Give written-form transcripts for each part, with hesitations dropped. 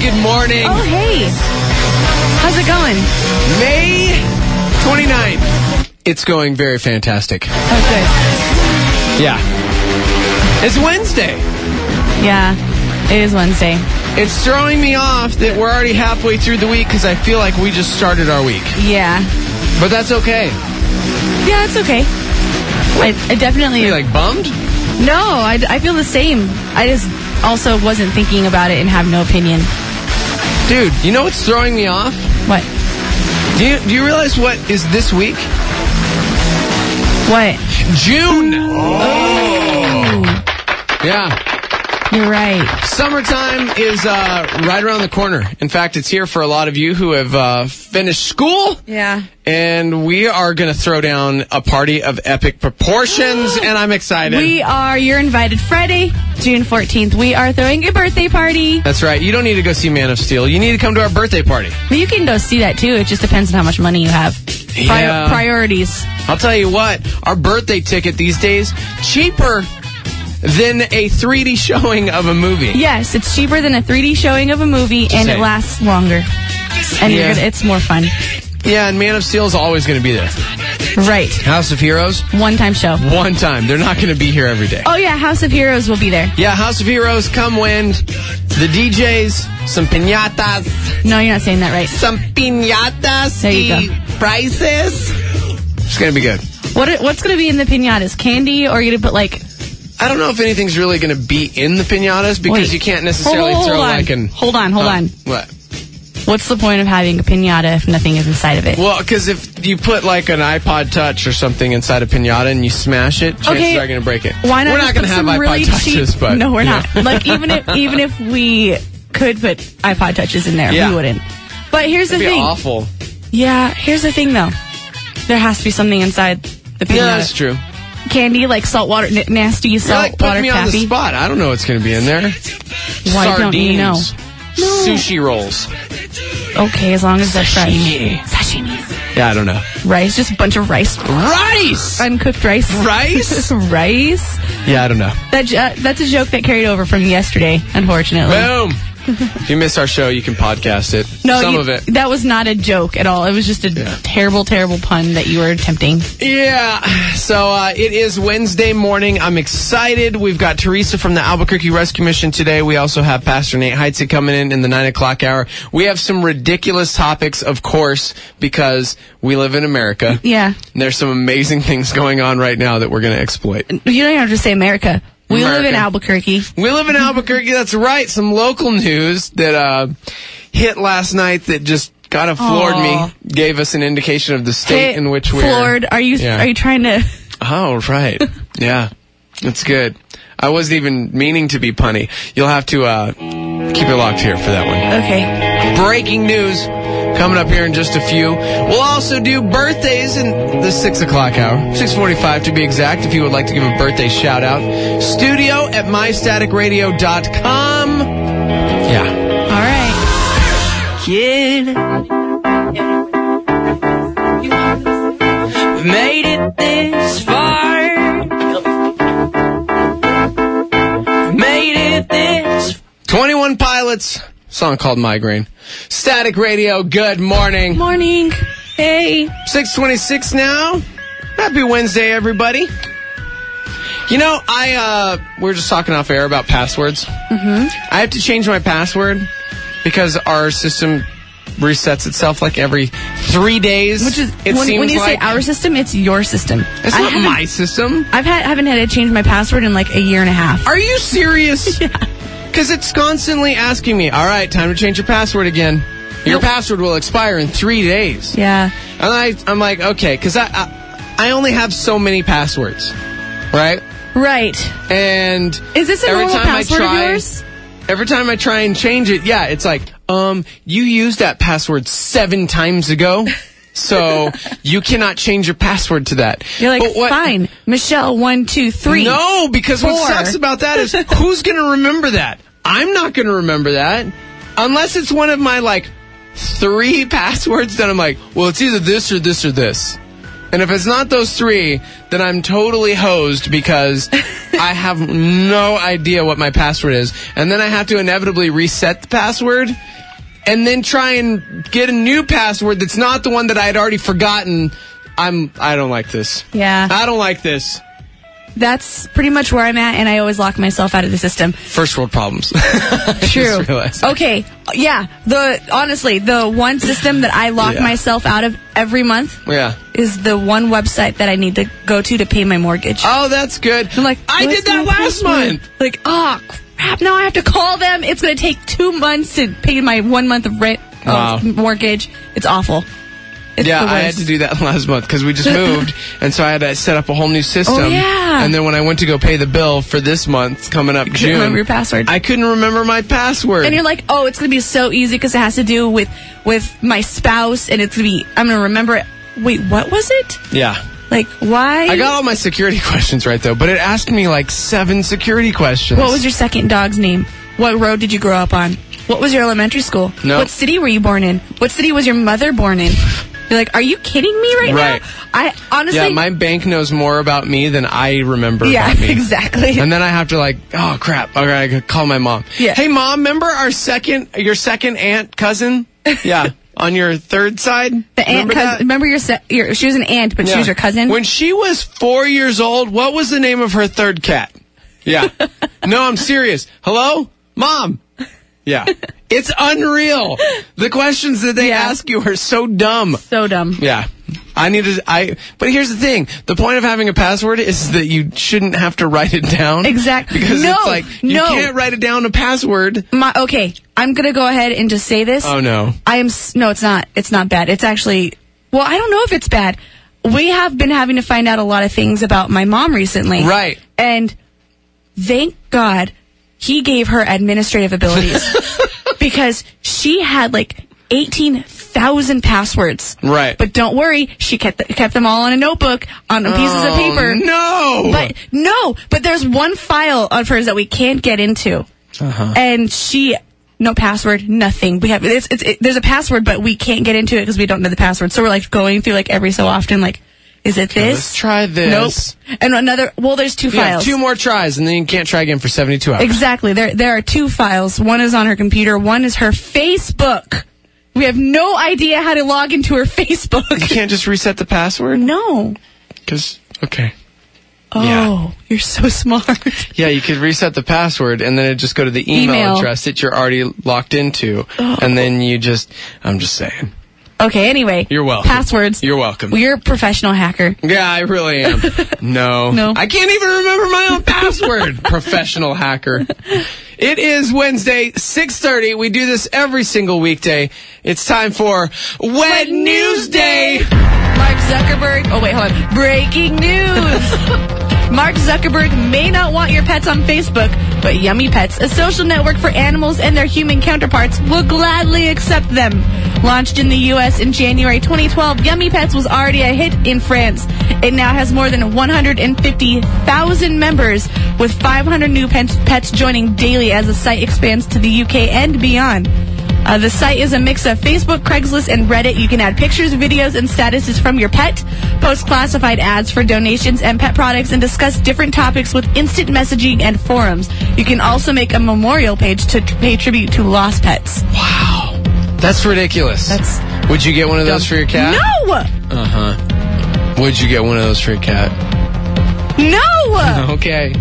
good morning. Oh, hey. How's it going? May 29th. It's going very fantastic. Oh, good. Yeah. It's Wednesday. Yeah, it is Wednesday. It's throwing me off that we're already halfway through the week because I feel like we just started our week. Yeah. But that's okay. Yeah, it's okay. I definitely... Are you like bummed? No, I feel the same. I just also wasn't thinking about it and have no opinion. Dude, you know what's throwing me off? What? Do you realize what is this week? What? June! Oh. Yeah. You're right. Summertime is right around the corner. In fact, it's here for a lot of you who have finished school. Yeah. And we are going to throw down a party of epic proportions, and I'm excited. You're invited Friday, June 14th. We are throwing a birthday party. That's right. You don't need to go see Man of Steel. You need to come to our birthday party. But you can go see that, too. It just depends on how much money you have. Yeah. Priorities. I'll tell you what, our birthday ticket these days, cheaper than a 3D showing of a movie. Yes, it's cheaper than a 3D showing of a movie, and it lasts longer. And it's more fun. Yeah, and Man of Steel is always going to be there. Right. House of Heroes? One-time show. One time. They're not going to be here every day. Oh, yeah, House of Heroes will be there. Yeah, House of Heroes, come win. The DJs, some piñatas. No, you're not saying that right. Some piñatas. There you go. Prices. It's going to be good. What's going to be in the piñatas? Candy, or are you going to put, like... I don't know if anything's really going to be in the piñatas because you can't necessarily throw like an... Hold on. What? What's the point of having a piñata if nothing is inside of it? Well, because if you put like an iPod Touch or something inside a piñata and you smash it, chances are going to break it. Why not? We're not going to have iPod really Touches, but... No, we're not. Like, even if we could put iPod Touches in there, we wouldn't. But here's the thing. That'd be awful. Yeah, here's the thing, though. There has to be something inside the piñata. Yeah, that's true. Candy, like saltwater, nasty saltwater taffy. Put me on the spot. I don't know what's going to be in there. Why don't you know? Sushi rolls. Okay, as long as they're fresh. Sashimi. Yeah, I don't know. Rice, just a bunch of rice. Rice! Uncooked rice. Rice? Rice? Yeah, I don't know. That's a joke that carried over from yesterday, unfortunately. Boom! If you missed our show, you can podcast it. No, Some of it. That was not a joke at all. It was just a terrible, terrible pun that you were attempting. Yeah. So it is Wednesday morning. I'm excited. We've got Teresa from the Albuquerque Rescue Mission today. We also have Pastor Nate Heitzig coming in the 9 o'clock hour. We have some ridiculous topics, of course, because we live in America. Yeah. And there's some amazing things going on right now that we're going to exploit. You don't even have to say America. We live in Albuquerque. We live in Albuquerque, that's right. Some local news that hit last night that just kind of floored me. Gave us an indication of the state in which we're... Floored? Are you trying to... Oh, right. Yeah, that's good. I wasn't even meaning to be punny. You'll have to keep it locked here for that one. Okay. Breaking news coming up here in just a few. We'll also do birthdays in the 6 o'clock hour. 6:45 to be exact, if you would like to give a birthday shout out. Studio at mystaticradio.com. Yeah. All right. Kid, we made it this far. We made it this 21 Pilots. Song called Migraine. Static Radio, good morning. Morning. Hey. 6:26 now. Happy Wednesday, everybody. You know, we were just talking off air about passwords. Mm-hmm. I have to change my password because our system resets itself like every 3 days. Which is, when you say our system, it's your system. It's not my system. Haven't had to change my password in like a year and a half. Are you serious? Yeah. Because it's constantly asking me, all right, time to change your password again. Your password will expire in 3 days. Yeah. And I'm like, okay, because I only have so many passwords, right? Right. And is this a normal password of yours? Every time I try and change it, it's like, you used that password 7 times ago. So you cannot change your password to that. You're like, fine, Michelle 1, 2, 3. No, because 4. what sucks about that is who's going to remember that? I'm not going to remember that unless it's one of my like 3 passwords. Then I'm like, well, it's either this or this or this. And if it's not those 3, then I'm totally hosed because I have no idea what my password is. And then I have to inevitably reset the password. and then try and get a new password that's not the one that I had already forgotten. I don't like this. Yeah. I don't like this. That's pretty much where I'm at, and I always lock myself out of the system. First world problems. True. Okay. Yeah. Honestly, the one system that I lock myself out of every month is the one website that I need to go to pay my mortgage. Oh, that's good. I'm like, I did that last month. Like, oh, crap. Now I have to call them. It's going to take 2 months to pay my 1 month of rent mortgage. It's awful. It's I had to do that last month because we just moved, and so I had to set up a whole new system. Oh, yeah. And then when I went to go pay the bill for this month, coming up June, remember your password. I couldn't remember my password. And you're like, oh, it's going to be so easy because it has to do with my spouse, and it's going to be, I'm going to remember it. Wait, what was it? Yeah. Like, why? I got all my security questions right, though, but it asked me like 7 security questions. What was your second dog's name? What road did you grow up on? What was your elementary school? No. What city were you born in? What city was your mother born in? You're like, are you kidding me right now? I honestly... Yeah, my bank knows more about me than I remember about me. Yeah, exactly. And then I have to oh, crap. Okay, I gotta call my mom. Yeah. Hey, Mom, remember your second aunt cousin? Yeah, on your third side? The aunt cousin. Remember she was an aunt, but she was your cousin? When she was 4 years old, what was the name of her third cat? Yeah. No, I'm serious. Hello? Mom? Yeah. It's unreal. The questions that they ask you are so dumb. So dumb. Yeah. But here's the thing. The point of having a password is that you shouldn't have to write it down. Exactly. Because it's like, you can't write it down a password. Okay. I'm going to go ahead and just say this. Oh, no. No, it's not. It's not bad. It's actually, well, I don't know if it's bad. We have been having to find out a lot of things about my mom recently. Right. And thank God he gave her administrative abilities. Because she had like 18,000 passwords. Right. But don't worry, she kept them all on a notebook, on pieces of paper. No! But there's one file of hers that we can't get into. Uh-huh. And no password, nothing. We have there's a password, but we can't get into it because we don't know the password. So we're like going through like every so often, like, is it this? Let's try this. Nope. And there's 2 files. 2 more tries, and then you can't try again for 72 hours. Exactly. There are 2 files. One is on her computer. One is her Facebook. We have no idea how to log into her Facebook. You can't just reset the password? No. Okay. Oh, you're so smart. Yeah, you could reset the password, and then it'd just go to the email address that you're already logged into, and then I'm just saying. Okay, anyway. You're welcome. Passwords. You're welcome. Well, you're a professional hacker. Yeah, I really am. No. I can't even remember my own password. Professional hacker. It is Wednesday, 6:30. We do this every single weekday. It's time for Wet News Day. Mark Zuckerberg. Oh, wait, hold on. Breaking news. Mark Zuckerberg may not want your pets on Facebook, but Yummy Pets, a social network for animals and their human counterparts, will gladly accept them. Launched in the U.S. in January 2012, Yummy Pets was already a hit in France. It now has more than 150,000 members, with 500 new pets joining daily as the site expands to the UK and beyond. The site is a mix of Facebook, Craigslist, and Reddit. You can add pictures, videos, and statuses from your pet, post classified ads for donations and pet products, and discuss different topics with instant messaging and forums. You can also make a memorial page to pay tribute to lost pets. Wow. That's ridiculous. Would you get one of those for your cat? No! Uh-huh. Would you get one of those for your cat? No! Okay.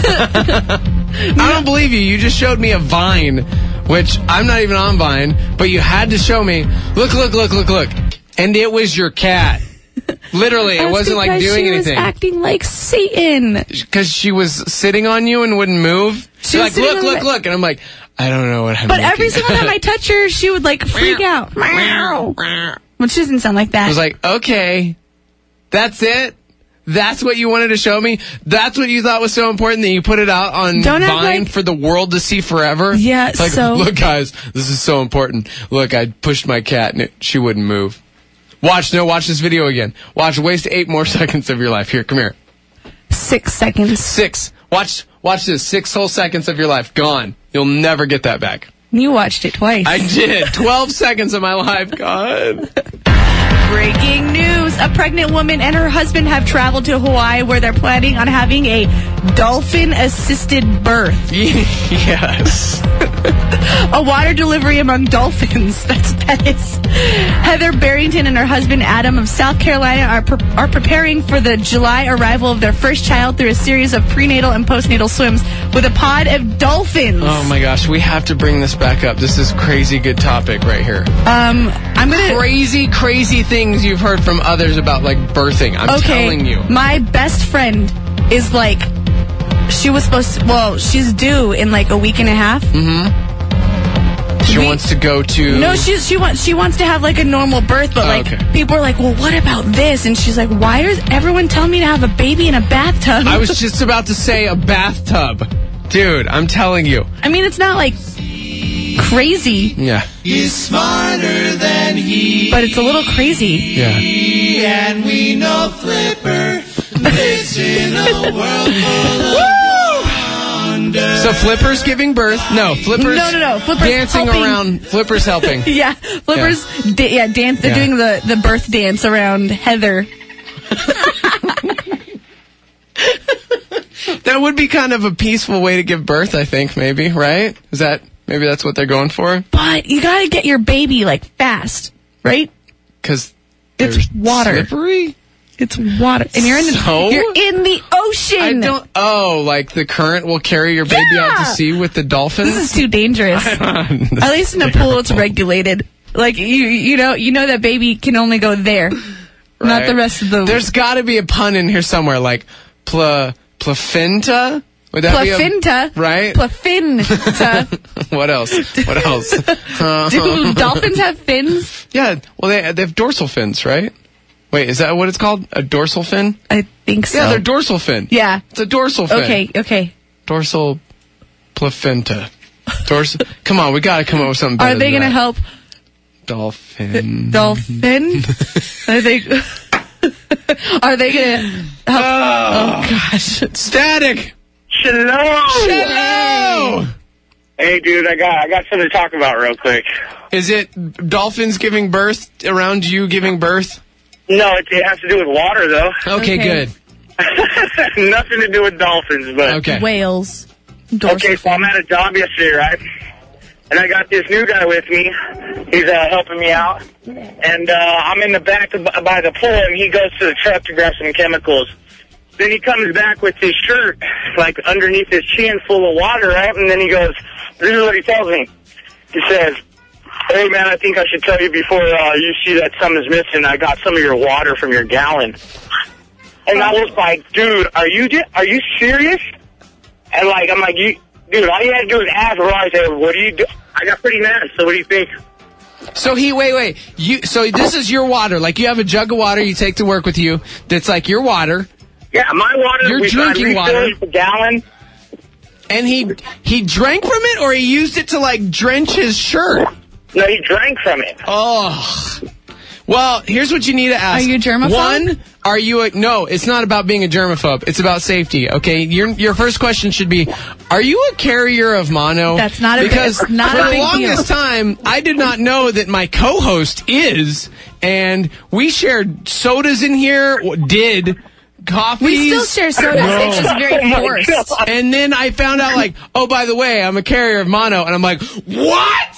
I don't believe you. You just showed me a Vine, which I'm not even on Vine, but you had to show me. Look. And it was your cat. Literally, it wasn't like doing anything. She was acting like Satan. Because she was sitting on you and wouldn't move? She's like, look. And I'm like, I don't know what I'm But every single time I touch her, she would like freak out. Meow. Well, she doesn't sound like that. I was like, okay, that's it? That's what you wanted to show me? That's what you thought was so important that you put it out on Vine for the world to see forever? Yeah, like, look, guys, this is so important. Look, I pushed my cat and she wouldn't move. Watch this video again. Waste 8 more seconds of your life. Here, come here. 6 seconds. 6. Watch this. 6 whole seconds of your life. Gone. You'll never get that back. You watched it twice. I did. 12 seconds of my life gone. Breaking news. A pregnant woman and her husband have traveled to Hawaii where they're planning on having a dolphin-assisted birth. Yes. A water delivery among dolphins. That's what that is. Heather Barrington and her husband Adam of South Carolina are preparing for the July arrival of their first child through a series of prenatal and postnatal swims with a pod of dolphins. Oh my gosh, we have to bring this back up. This is crazy good topic right here. I'm gonna crazy things you've heard from others about like birthing. I'm telling you. My best friend is like, she's due in like a week and a half. Mm-hmm. She wants to go to... No, she wants to have like a normal birth, but like people are like, well, what about this? And she's like, why is everyone telling me to have a baby in a bathtub? I was just about to say a bathtub. Dude, I'm telling you. I mean, it's not like crazy. Yeah. He's smarter than he. But it's a little crazy. Yeah. And we know Flipper lives in a world full of wonder. So Flipper's giving birth? No, Flipper's No. Flipper's dancing helping. around. Flipper's helping. Yeah, Flipper's dance. They're doing the birth dance around Heather. That would be kind of a peaceful way to give birth, I think, maybe, right? Maybe that's what they're going for? But you gotta get your baby, like, fast, right? Because it's water. Slippery? It's water. And you're in the ocean. Like the current will carry your baby out to sea with the dolphins? This is too dangerous. At least in a pool, it's regulated. Like, you know that baby can only go there, not the rest of the... There's got to be a pun in here somewhere, like placenta? Would that placenta, be right? Placenta. What else? Do dolphins have fins? Yeah. Well, they have dorsal fins, right? Wait, is that what it's called? A dorsal fin? I think so. Yeah, they're dorsal fin. Yeah. It's a dorsal fin. Okay. Dorsal placenta. Come on, we got to come up with something better. Are they going to help? Dolphin. Are they going to help? Oh, gosh. Static. Hello. Hey, dude, I got something to talk about real quick. Is it dolphins giving birth around you giving birth? No, it has to do with water, though. Okay, good. Nothing to do with dolphins, but... Whales. Okay, so I'm at a job yesterday, right? And I got this new guy with me. He's helping me out. And I'm in the back by the pool, and he goes to the truck to grab some chemicals. Then he comes back with his shirt, like, underneath his chin full of water, right? And then he goes, this is what he tells me. He says, hey, man, I think I should tell you before you see that something's missing. I got some of your water from your gallon. And I was like, dude, are you serious? And, like, I'm like, dude, all you had to do is ask, or I said, what do you do? I got pretty mad, so what do you think? So wait. So this is your water. Like, you have a jug of water you take to work with you that's like your water. Yeah, my water. You're drinking water. A gallon. And he drank from it, or he used it to, like, drench his shirt? No, he drank from it. Oh. Well, here's what you need to ask. Are you a germaphobe? One, no, it's not about being a germaphobe. It's about safety, okay? Your first question should be, are you a carrier of mono? That's not because it's not for a the big longest deal. time, I did not know that my co-host is, and we shared sodas in here, coffees. We still share sodas. It's just very forced. And then I found out, like, oh, by the way, I'm a carrier of mono. And I'm like, what?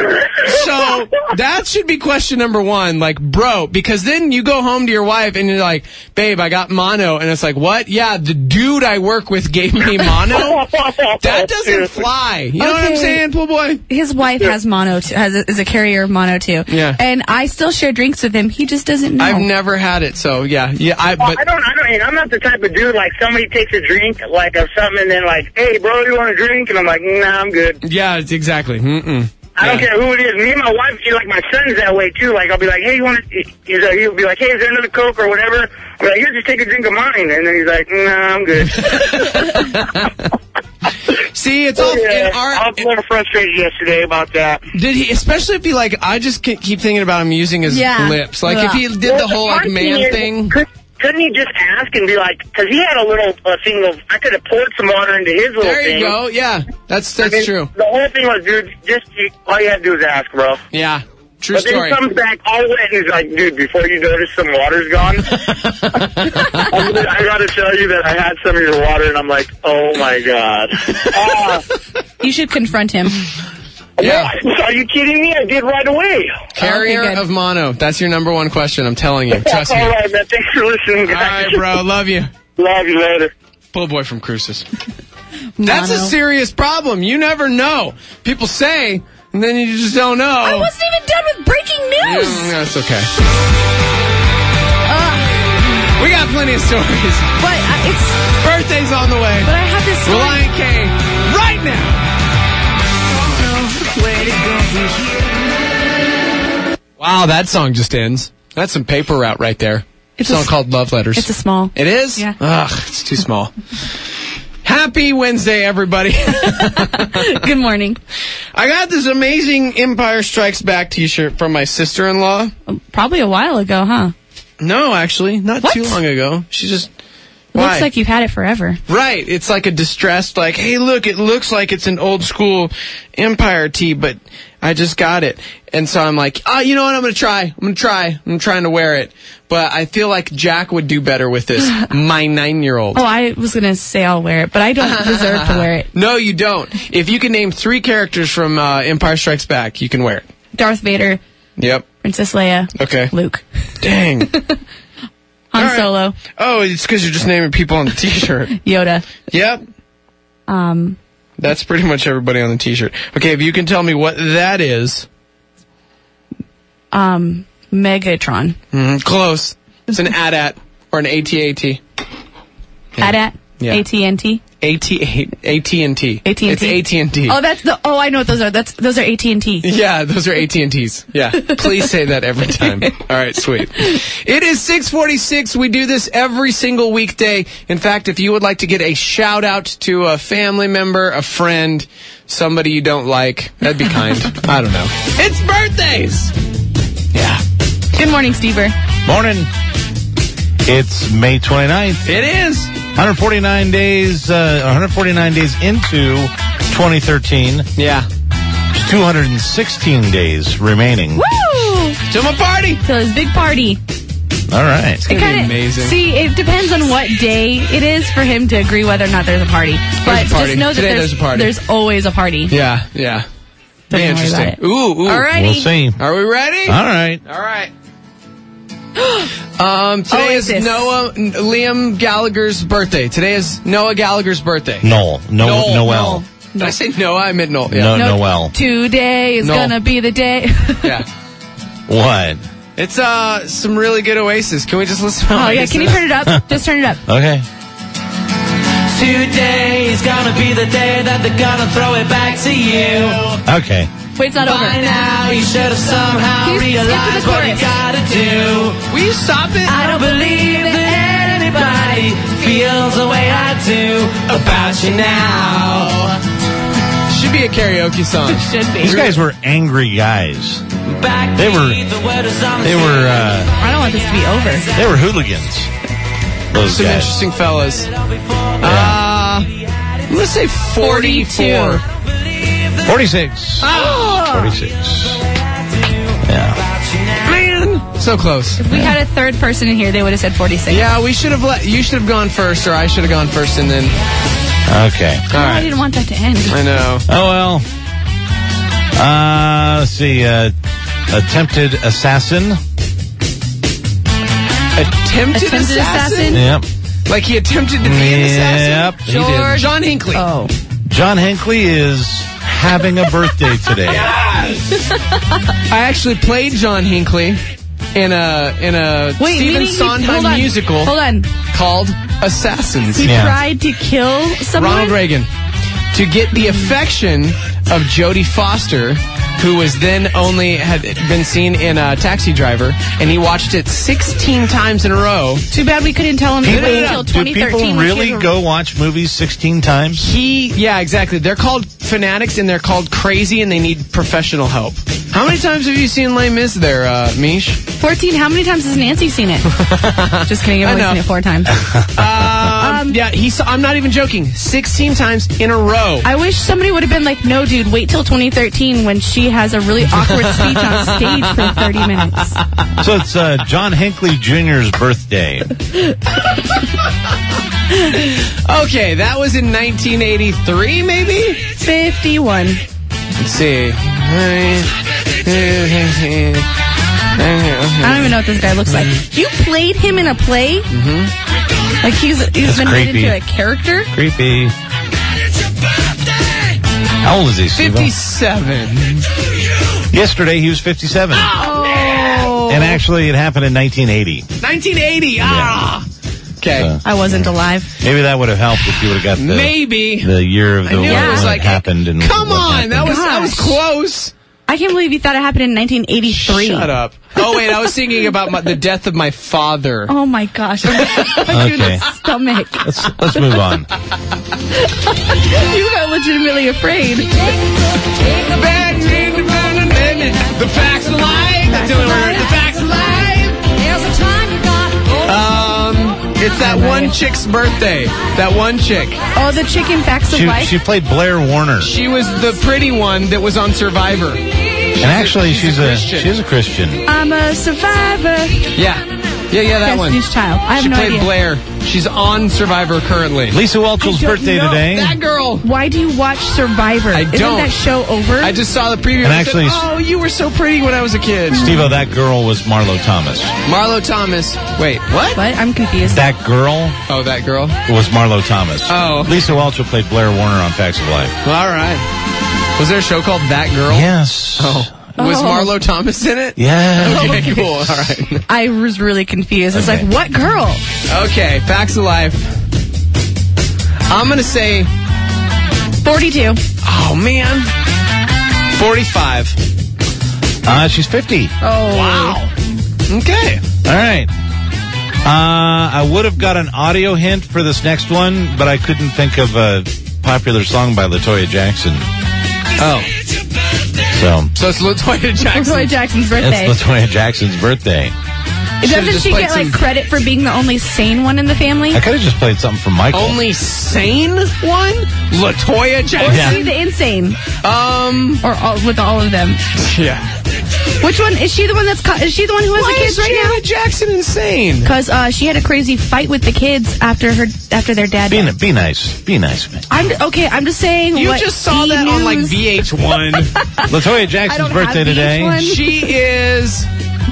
So that should be question number one. Like, bro, because then you go home to your wife and you're like, babe, I got mono. And it's like, what? Yeah, the dude I work with gave me mono. That doesn't fly. You know what I'm saying, pool boy? His wife has mono, is a carrier of mono, too. Yeah. And I still share drinks with him. He just doesn't know. I've never had it, so yeah. I'm not the type of dude, like, somebody takes a drink, like, of something, and then, like, hey, bro, you want a drink? And I'm like, nah, I'm good. Yeah, exactly. I don't care who it is. Me and my wife, like, my son's that way, too. Like, I'll be like, hey, you want to... He'll be like, hey, is there another Coke or whatever? I'm like, here, just take a drink of mine. And then he's like, nah, I'm good. See, it's all... Yeah, I was a little frustrated yesterday about that. Did he, especially if he, like, I just keep thinking about him using his lips. Like, if he did the whole, like, man thing... Couldn't he just ask and be like, because he had a little thing of, I could have poured some water into his little thing. There you go, yeah. That's true. The whole thing was, dude, all you had to do is ask, bro. Yeah, True but story. then he comes back all wet and he's like, dude, before you notice some water's gone, I got to tell you that I had some of your water, and I'm like, oh, my God. You should confront him. Yeah. Are you kidding me? I did right away. Carrier Okay, good. of mono. That's your number one question. I'm telling you. Trust me. All right, man. Thanks for listening, All guys. right, bro. Love you. Love you later. Pull boy from Cruces. That's a Mono. serious problem. You never know. People say, and then you just don't know. I wasn't even done with breaking news. That's okay. We got plenty of stories. But it's. Birthday's on the way. But I have this story. Reliant K right now. Wow, that song just ends. That's some paper route right there. It's a song called Love Letters. It's a small. It is? Yeah. Ugh, it's too small. Happy Wednesday, everybody. Good morning. I got this amazing Empire Strikes Back t-shirt from my sister-in-law. Probably a while ago, huh? No, actually, not What? too long ago. She just... Why? Looks like you've had it forever. Right. It's like a distressed, like, hey, look, it looks like it's an old school Empire tee, but I just got it. And so I'm like, you know what? I'm going to try. I'm trying to wear it. But I feel like Jack would do better with this. My 9-year-old. Oh, I was going to say I'll wear it, but I don't deserve to wear it. No, you don't. If you can name 3 characters from Empire Strikes Back, you can wear it. Darth Vader, Yep. Princess Leia, Okay. Luke, Dang. Han All right. Solo, Oh, it's because you're just naming people on the t-shirt. Yoda. Yep. That's pretty much everybody on the t-shirt. Okay, if you can tell me what that is. Megatron. Close. It's an AT-AT or an AT-AT. AT-AT. Yeah. AT&T. AT&T. AT&T. It's AT&T. Oh, I know what those are. Those are AT&T. Yeah, those are AT&Ts. Yeah. Please say that every time. All right, sweet. It is 6:46. We do this every single weekday. In fact, if you would like to get a shout out to a family member, a friend, somebody you don't like, that'd be kind. I don't know. It's birthdays. Yeah. Good morning, Stever. Morning. It's May 29th. It is. 149 days into 2013. Yeah. There's 216 days remaining. Woo! To my party. So it's big party. All right. It's going to be amazing. See, it depends on what day it is for him to agree whether or not there's a party. But a party. just know that Today there's a party. There's always a party. Yeah, yeah. Don't Be worry interesting. about it. Ooh. Alrighty. We'll see. Are we ready? All right. All right. Today is Oasis. Liam Gallagher's birthday. Today is Noah Gallagher's birthday. Noel. Noel. Did I say Noah? I meant Noel. No, Yeah. Noel. Today is No. gonna be the day. Yeah. What? It's some really good Oasis. Can we just listen to Oh, yeah. Oasis? Can you turn it up? Just turn it up. Okay. Today is gonna be the day that they're gonna throw it back to you. Okay. Wait, it's not over. By now, you should have somehow Can you skip to the realized what you chorus? gotta do. Will you stop it? I don't believe that anybody feels the way I do about you now. Should be a karaoke song. Should be. These guys were angry guys. Back They were- the word is on the They were I don't want this to be over. hooligans. Those Some guys. interesting fellas. Let's say 44. 46. Oh. 46. Yeah. Man, so close. If we had a third person in here, they would have said 46. Yeah, we should have you should have gone first, or I should have gone first, and then. Okay. All I right. didn't want that to end. I know. Oh, well. Let's see. Attempted assassin. Attempted assassin? assassin? Yep. Like he attempted to be an assassin? Yep. He George- did. John Hinckley. Oh. John Hinckley is having a birthday today. I actually played John Hinckley in a Wait, Stephen meaning Sondheim musical Hold on. called Assassins. He Yeah. tried to kill someone? Ronald Reagan. To get the affection of Jodie Foster, who was then had been seen in Taxi Driver, and he watched it 16 times in a row. Too bad we couldn't tell him to wait until Do 2013. people when really she was- go watch movies 16 times? Yeah, exactly. They're called fanatics, and they're called crazy, and they need professional help. How many times have you seen Les Mis there, Mish? 14. How many times has Nancy seen it? Just kidding. I've only Enough. seen it 4 times. Yeah, I'm not even joking. 16 times in a row. I wish somebody would have been like, no, dude, wait till 2013 when she has a really awkward speech on stage for 30 minutes. So it's John Hinckley Jr.'s birthday. Okay, that was in 1983, maybe? 51. Let's see. I don't even know what this guy looks like. You played him in a play? Mm-hmm. Like he's been made creepy. into a character? Creepy. How old is he, Steve? 57. Yesterday he was 57. Oh. And actually it happened in 1980. 1980. Ah. Okay. I wasn't alive. Maybe that would have helped if you would have got Maybe. the year of the I knew when it was it like, happened. And come what on, that happened. was close. I can't believe you thought it happened in 1983. Shut up. Oh wait, I was thinking about the death of my father. Oh my gosh. I'm in Okay. the stomach. Let's move on. You got legitimately afraid. The facts of life. The facts of life. It's that one chick's birthday. That one chick. Oh, the chicken facts of life? She played Blair Warner. She was the pretty one that was on Survivor. And actually, she's a Christian. I'm a survivor. Yeah, that one. Destiny's Child. I have She no played idea. Blair. She's on Survivor currently. Lisa Whelchell's birthday today. That girl. Why do you watch Survivor? I Isn't don't. that show over? I just saw the preview. And I actually- said, oh, you were so pretty when I was a kid. Steve-O, that girl was Marlo Thomas. Marlo Thomas. Wait, what? What? I'm confused. That girl Oh, that girl. was Marlo Thomas. Oh. Lisa Whelchell played Blair Warner on Facts of Life. All right. Was there a show called That Girl? Yes. Oh. Was Marlo Thomas in it? Yeah. Okay, cool. All right. I was really confused. It's Okay. like, what girl? Okay, facts of life. I'm going to say, 42. oh, man. 45. She's 50. Oh. Wow. Okay. All right. I would have got an audio hint for this next one, but I couldn't think of a popular song by LaToya Jackson. Oh. So it's LaToya Jackson. Latoya Jackson's birthday. It's LaToya Jackson's birthday. Should've Doesn't just she played get like some- credit for being the only sane one in the family? I could have just played something from Michael. Only sane one? LaToya Or Jackson? Yeah. is she the insane? Or with all of them? Yeah. Which one? Is she the one is she the one who has Why the kids is right now? Janet Jackson insane? Because she had a crazy fight with the kids after their dad died. Be nice. Be nice, man. I'm just saying. You what just saw E! that on like News- VH1. LaToya I Jackson's don't birthday have today. VH1. She is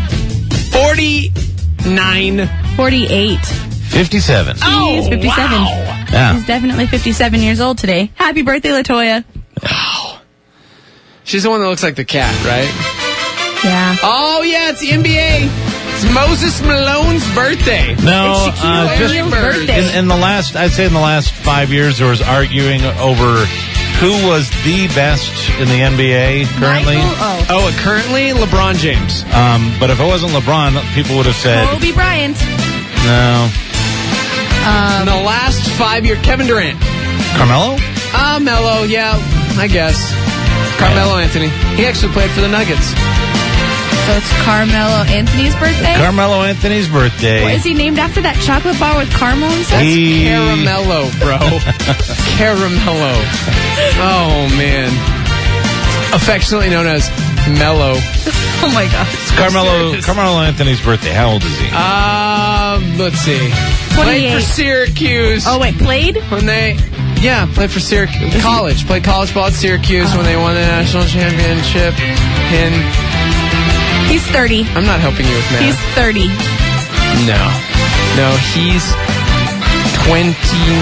49. 48. 57. She is 57. Wow. Yeah. She's definitely 57 years old today. Happy birthday, LaToya. She's the one that looks like the cat, right? Yeah. Oh, yeah, it's the NBA. It's Moses Malone's birthday. No, It's Shaquille just O'Neal's birthday. in the last 5 years, there was arguing over who was the best in the NBA currently. Michael, Oh, currently LeBron James. But if it wasn't LeBron, people would have said Kobe Bryant. no. In the last 5 years, Kevin Durant. Carmelo? Melo, yeah, I guess. Carmelo Anthony. He actually played for the Nuggets. So it's Carmelo Anthony's birthday? Carmelo Anthony's birthday. Is he named after that chocolate bar with caramel inside? That's He- Caramello, bro. Caramello. Oh, man. Affectionately known as Mello. Oh my god. Carmelo Anthony's birthday. How old is he? Let's see. 28. Played for Syracuse. Oh wait, played? When they... Yeah, played for Syracuse. College. Played college ball at Syracuse when they won the national championship. And He's 30. I'm not helping you with math. He's 30. No, he's 29.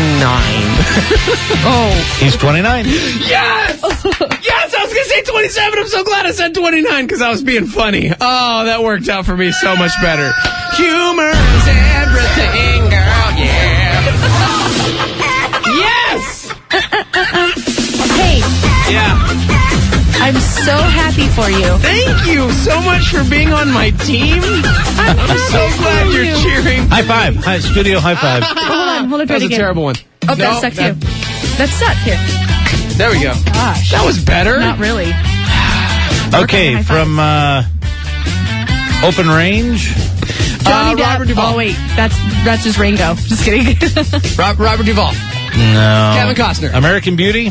Oh. He's 29. Yes! Yes, I was going to say 27. I'm so glad I said 29 because I was being funny. Oh, that worked out for me so much better. Humor is everything, girl, yeah. Yes! Hey, Yeah. I'm so happy for you. Thank you so much for being on my team. I'm so glad you're cheering. High five. Studio high five. Hold on, That was try it a again. terrible one. Oh, that sucked too. That sucked here. There we go. Gosh. That was better. Not really. Okay, High from Open Range. Johnny Depp. Robert Duvall. Oh, wait. That's just Ringo. Just kidding. Robert Duvall. No. Kevin Costner. American Beauty?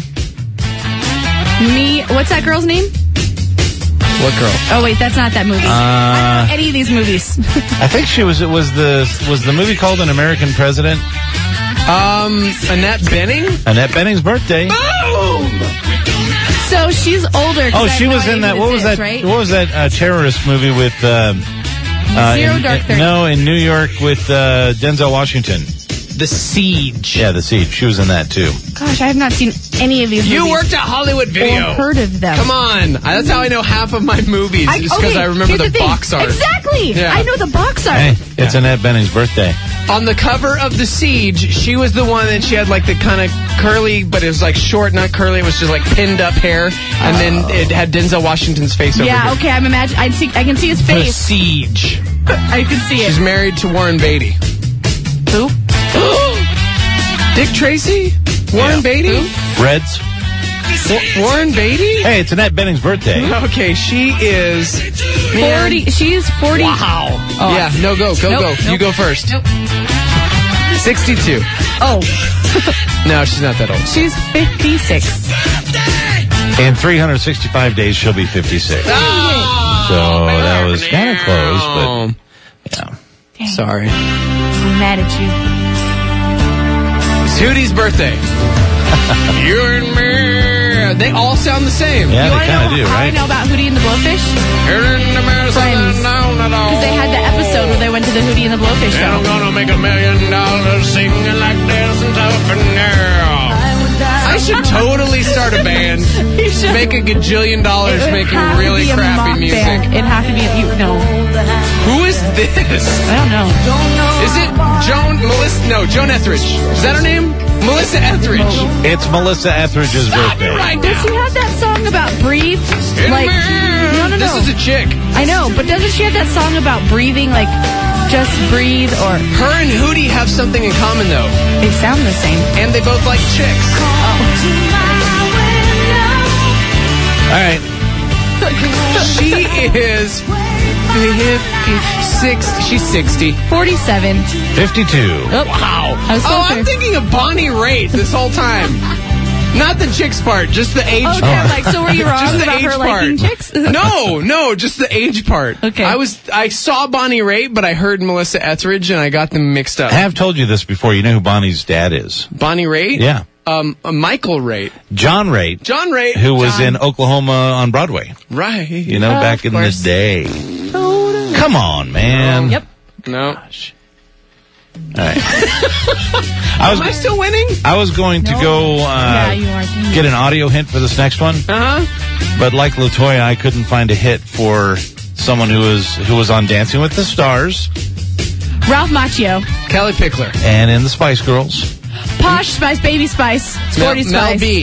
What's that girl's name? What girl? Oh, wait, that's not that movie. I don't know any of these movies. I think was the movie called An American President? Annette Bening? Annette Bening's birthday. Boom! So she's older. Oh, she was in that. What was that? Right? What was that terrorist movie with? Zero Dark Thirty. No, in New York with Denzel Washington. The Siege. Yeah, The Siege. She was in that too. Gosh, I have not seen any of these movies. You worked at Hollywood Video. Or heard of them. Come on. That's how I know half of my movies. Just because I remember here's the thing. box art. Exactly. Yeah. I know the box art. Hey, it's Annette Bening's birthday. On the cover of The Siege, she was the one that she had like the kind of curly, but it was like short, not curly. It was just like pinned up hair. And then it had Denzel Washington's face over Yeah, here. okay, I can see his The face. Siege. I can see it. She's married to Warren Beatty. Who? Dick Tracy? Warren Beatty? Reds. Warren Beatty? Hey, it's Annette Bening's birthday. Okay, she is 40. She's 40. Wow. Oh. Yeah, no, go. Nope. You go first. Nope. 62. Oh, No, she's not that old. she's 56. In 365 days, she'll be 56. Oh, So that was kind of close, but yeah. Sorry. I'm mad at you. It's Hootie's birthday. You and me. They all sound the same. Yeah, You they want to kind of know do, how I right? know about Hootie and the Blowfish? Friends. Because they had the episode where they went to the Hootie and the Blowfish And I'm show. gonna make $1 million singing like this and tough and now. I should totally start a band. You should. Make $1 gajillion It would making have to really be a crappy mock music. band. It'd have to be Who is this? I don't know. Is it Joan Etheridge? Is that her name? Melissa Etheridge. It's Melissa Etheridge's Stop birthday. it right Does now. she have that song about breathe? Like, no. This is a chick. I know, but doesn't she have that song about breathing, like just breathe, or Her and Hootie have something in common though, they sound the same? and they both like chicks. All right. She is 56. She's 60. 47. 52. Oh, Wow. I was Oh, closer. I'm thinking of Bonnie Raitt this whole time. Not the chicks part, just the age Okay, part. like, so were you wrong Just the about age her liking part. chicks? No, just the age part. Okay. I saw Bonnie Raitt, but I heard Melissa Etheridge, and I got them mixed up. I have told you this before. You know who Bonnie's dad is? Bonnie Raitt? Yeah. Michael Raitt. John Raitt, John Raitt. who was in Oklahoma on Broadway. Right. You know, Yeah, back of in the course. day. Come on, man. Yep. No. All right. Am I still winning? I was going to go Yeah, you are. Dang it. get an audio hint for this next one, Uh-huh. but like LaToya, I couldn't find a hit for someone who was on Dancing with the Stars Ralph Macchio. Kelly Pickler. and in the Spice Girls. Posh Spice, Baby Spice, Sporty Mel Spice. B.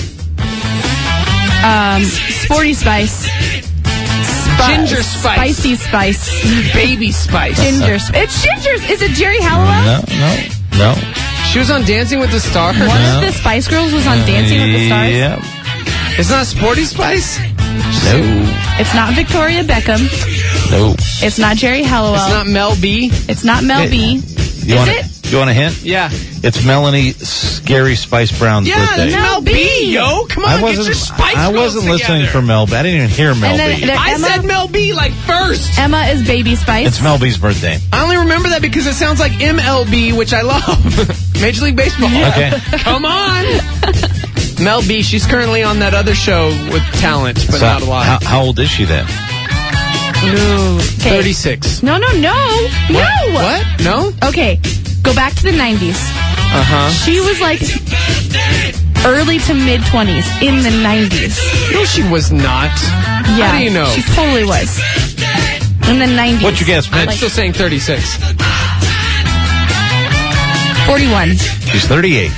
Sporty Spice. Ginger Spice. Spicy Spice. Baby Spice. Ginger Spice. It's Ginger's. Is it Jerry Halliwell? No. She was on Dancing with the Stars. One of the Spice Girls was on Dancing with the Stars. Yeah. It's not Sporty Spice? No. It's not Victoria Beckham. No. It's not Jerry Halliwell. It's not Mel B? It's not Mel B. You Is want it? You want a hint? Yeah. It's Melanie Scary Spice Brown's Yeah, birthday. it's Mel B, yo. Come on, get your Spice I Girls wasn't listening together. for Mel B. I didn't even hear Mel And then B. there- I Emma? said Mel B like first. Emma is Baby Spice. It's Mel B's birthday. I only remember that because it sounds like MLB, which I love. Major League Baseball. Okay. Come on. Mel B, she's currently on that other show with talent, but So not a lot. How old is she then? Ooh, okay. 36. No. What? No? Okay, go back to the 90s. Uh-huh. She was like early to mid 20s in the 90s. No, she was not. Yeah. How do you know? She totally was. In the 90s. What'd you guess, I'm Mitch? still saying 36. 41. She's 38.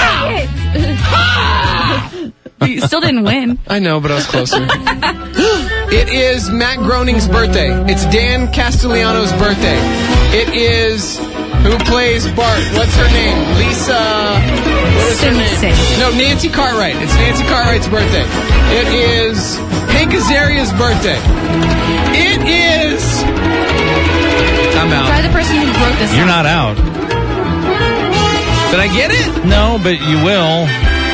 You still didn't win. I know, but I was closer. It is Matt Groening's birthday. It's Dan Castellano's birthday. It is... Who plays Bart? What's her name? Lisa... What is her name? Simpson. No, Nancy Cartwright. It's Nancy Cartwright's birthday. It is Hank Azaria's birthday. It is... I'm out. this song. You're not out. Did I get it? No, but you will.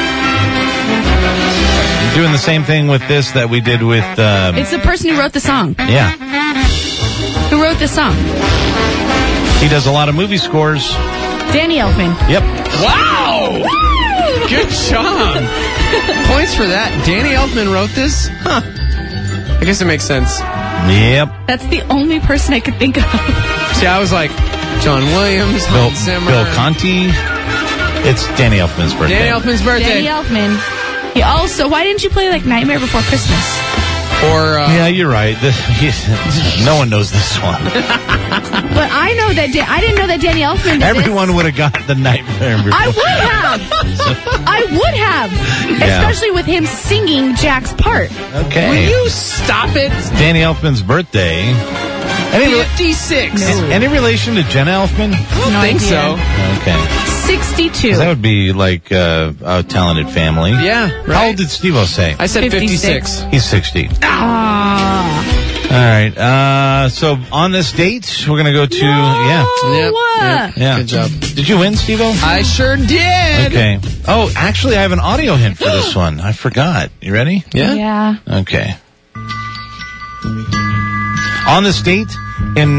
You're doing the same thing with this that we did with... It's the person who wrote the song. yeah. Who wrote this song? He does a lot of movie scores. Danny Elfman. Yep. Wow! Good job. Points for that. Danny Elfman wrote this? Huh. I guess it makes sense. Yep. That's the only person I could think of. See, I was like, John Williams, Hans Zimmer. Bill Conti. It's Danny Elfman's birthday. Danny Elfman's birthday. Danny Elfman. He also, why didn't you play like Nightmare Before Christmas? Or, Yeah, you're right. No one knows this one. But I know that I didn't know that Danny Elfman did Everyone this. would have got the Nightmare Before. I would have. I would have. Yeah. Especially with him singing Jack's part. Okay. will you stop it? Danny Elfman's birthday. Any 56. Any relation to Jenna Elfman? I don't No think idea. so. Okay. 62. That would be like a talented family. Yeah, How right. old did Steve-O say? I said 56. He's 60. Ah. All right. So on this date, we're going to go to... Yeah. Yep, What? Yeah. Good job. Did you win, Steve-O? I sure did. Okay. Oh, actually, I have an audio hint for this one. I forgot. You ready? Yeah. Okay. On this date in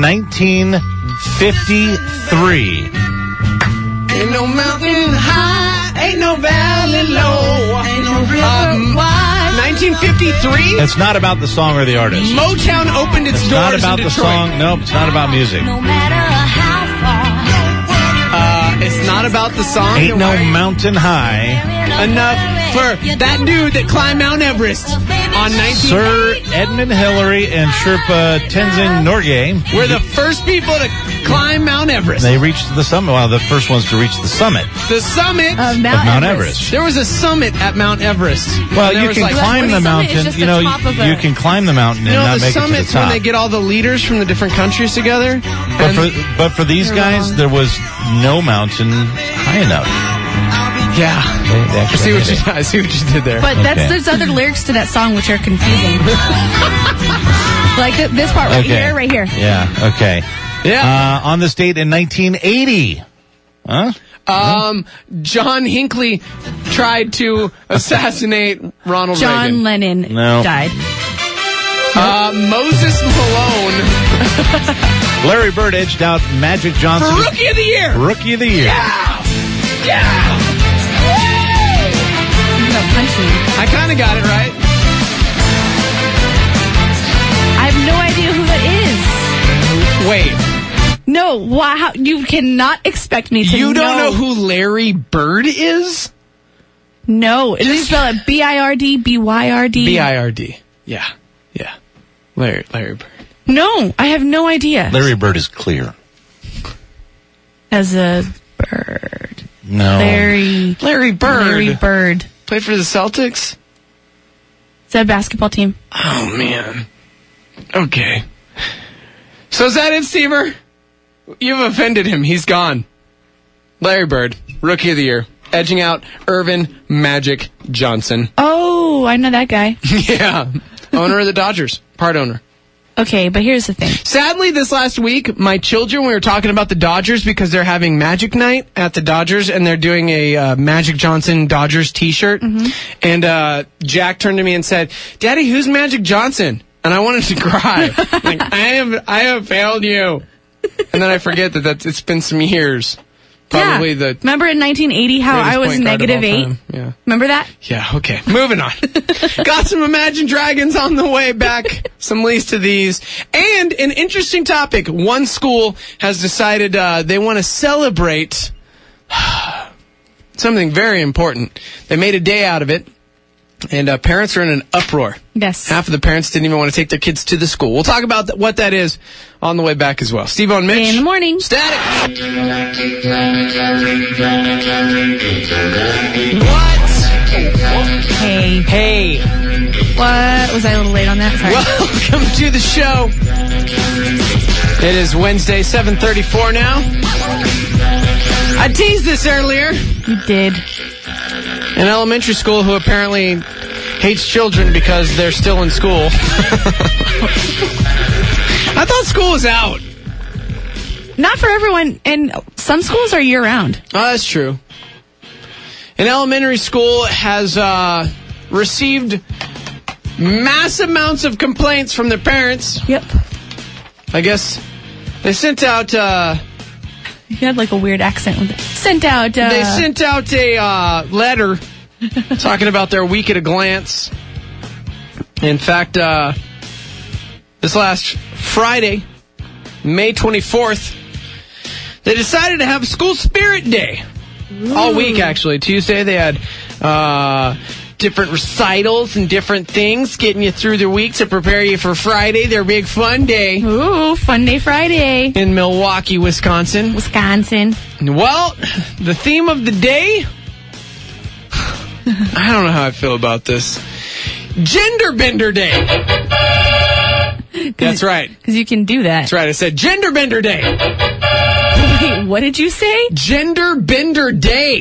1953. Ain't no mountain high, ain't no valley low, ain't no river wide. 1953? It's not about the song or the artist. Motown opened its It's doors not about in the Detroit. song. Nope, it's not about music. It's not about the song. Ain't no Why? mountain high. Enough for that dude that climbed Mount Everest on 19... Sir Edmund Hillary and Sherpa Tenzing Norgay. We're the first people to climb Mount Everest. They reached the summit. Well, the first ones to reach the summit The summit. Of of Mount Everest. There was a summit at Mount Everest. Well, And there you was can like climb the 20 summit is mountain. just You the know, top of you a- can climb the mountain and You know, not the make it to the summit's when top. they get all the leaders from the different countries together. But for these guys, there was no mountain high enough. Yeah. They I see actually what made it. I see what you did there. But Okay. there's other lyrics to that song which are confusing. Like this part right Okay. here. Yeah. Okay. yeah. On this date in 1980. Huh? John Hinckley tried to assassinate Ronald John Reagan. Lennon No. died. Moses Malone Larry Bird edged out Magic for Johnson. Rookie of the Year. Rookie of the Year. Yeah. No, punch me. I kind of got it right. I have no idea who that Wait, is. No, why? How, you cannot expect me to you don't know who Larry Bird is? No. Is it spelled B-I-R-D, B-Y-R-D? B-I-R-D. Yeah. Yeah. Larry Bird. No, I have no idea. Larry Bird is clear. As a bird. No. Larry Bird. Bird. Played for the Celtics? Is that a basketball team? Oh, man. Okay. So is that it, Stever? You've offended him. He's gone. Larry Bird, Rookie of the Year, edging out Irvin Magic Johnson. Oh, I know that guy. Yeah. Owner of the Dodgers. Part owner. Okay, but here's the thing. Sadly, this last week, my children, we were talking about the Dodgers because they're having Magic Night at the Dodgers, and they're doing a Magic Johnson Dodgers t-shirt. And Jack turned to me and said, "Daddy, who's Magic Johnson?" And I wanted to cry. Like, I have failed you. And then I forget that it's been some years. Probably yeah. the Remember in 1980 how greatest I was point guard of all -8? time. Yeah. Remember that? Yeah, okay. Moving on. Got some Imagine Dragons on the way back. Some links to these. And an interesting topic. One school has decided they want to celebrate something very important. They made a day out of it. And parents are in an uproar. Yes. Half of the parents didn't even want to take their kids to the school. We'll talk about what that is on the way back as well. Steve-O and Mitch. In the morning. Static. What? Hey. Hey. What? Was I a little late on that? Sorry. Welcome to the show. It is Wednesday, 7:34 now. I teased this earlier. You did. An elementary school who apparently hates children because they're still in school. I thought school was out. Not for everyone, and some schools are year-round. Oh, that's true. An elementary school has received mass amounts of complaints from their parents. Yep. I guess they sent out... You had like a weird accent with it. They sent out a letter talking about their week at a glance. In fact, this last Friday, May 24th, they decided to have School Spirit Day. Ooh. All week, actually. Tuesday, they had different recitals and different things getting you through the week to prepare you for Friday, their big fun day. Ooh, Fun Day Friday. In Milwaukee, Wisconsin. Well, the theme of the day... I don't know how I feel about this. Gender Bender Day. That's right. Because you can do that. That's right. I said Gender Bender Day. Wait, what did you say? Gender Bender Day.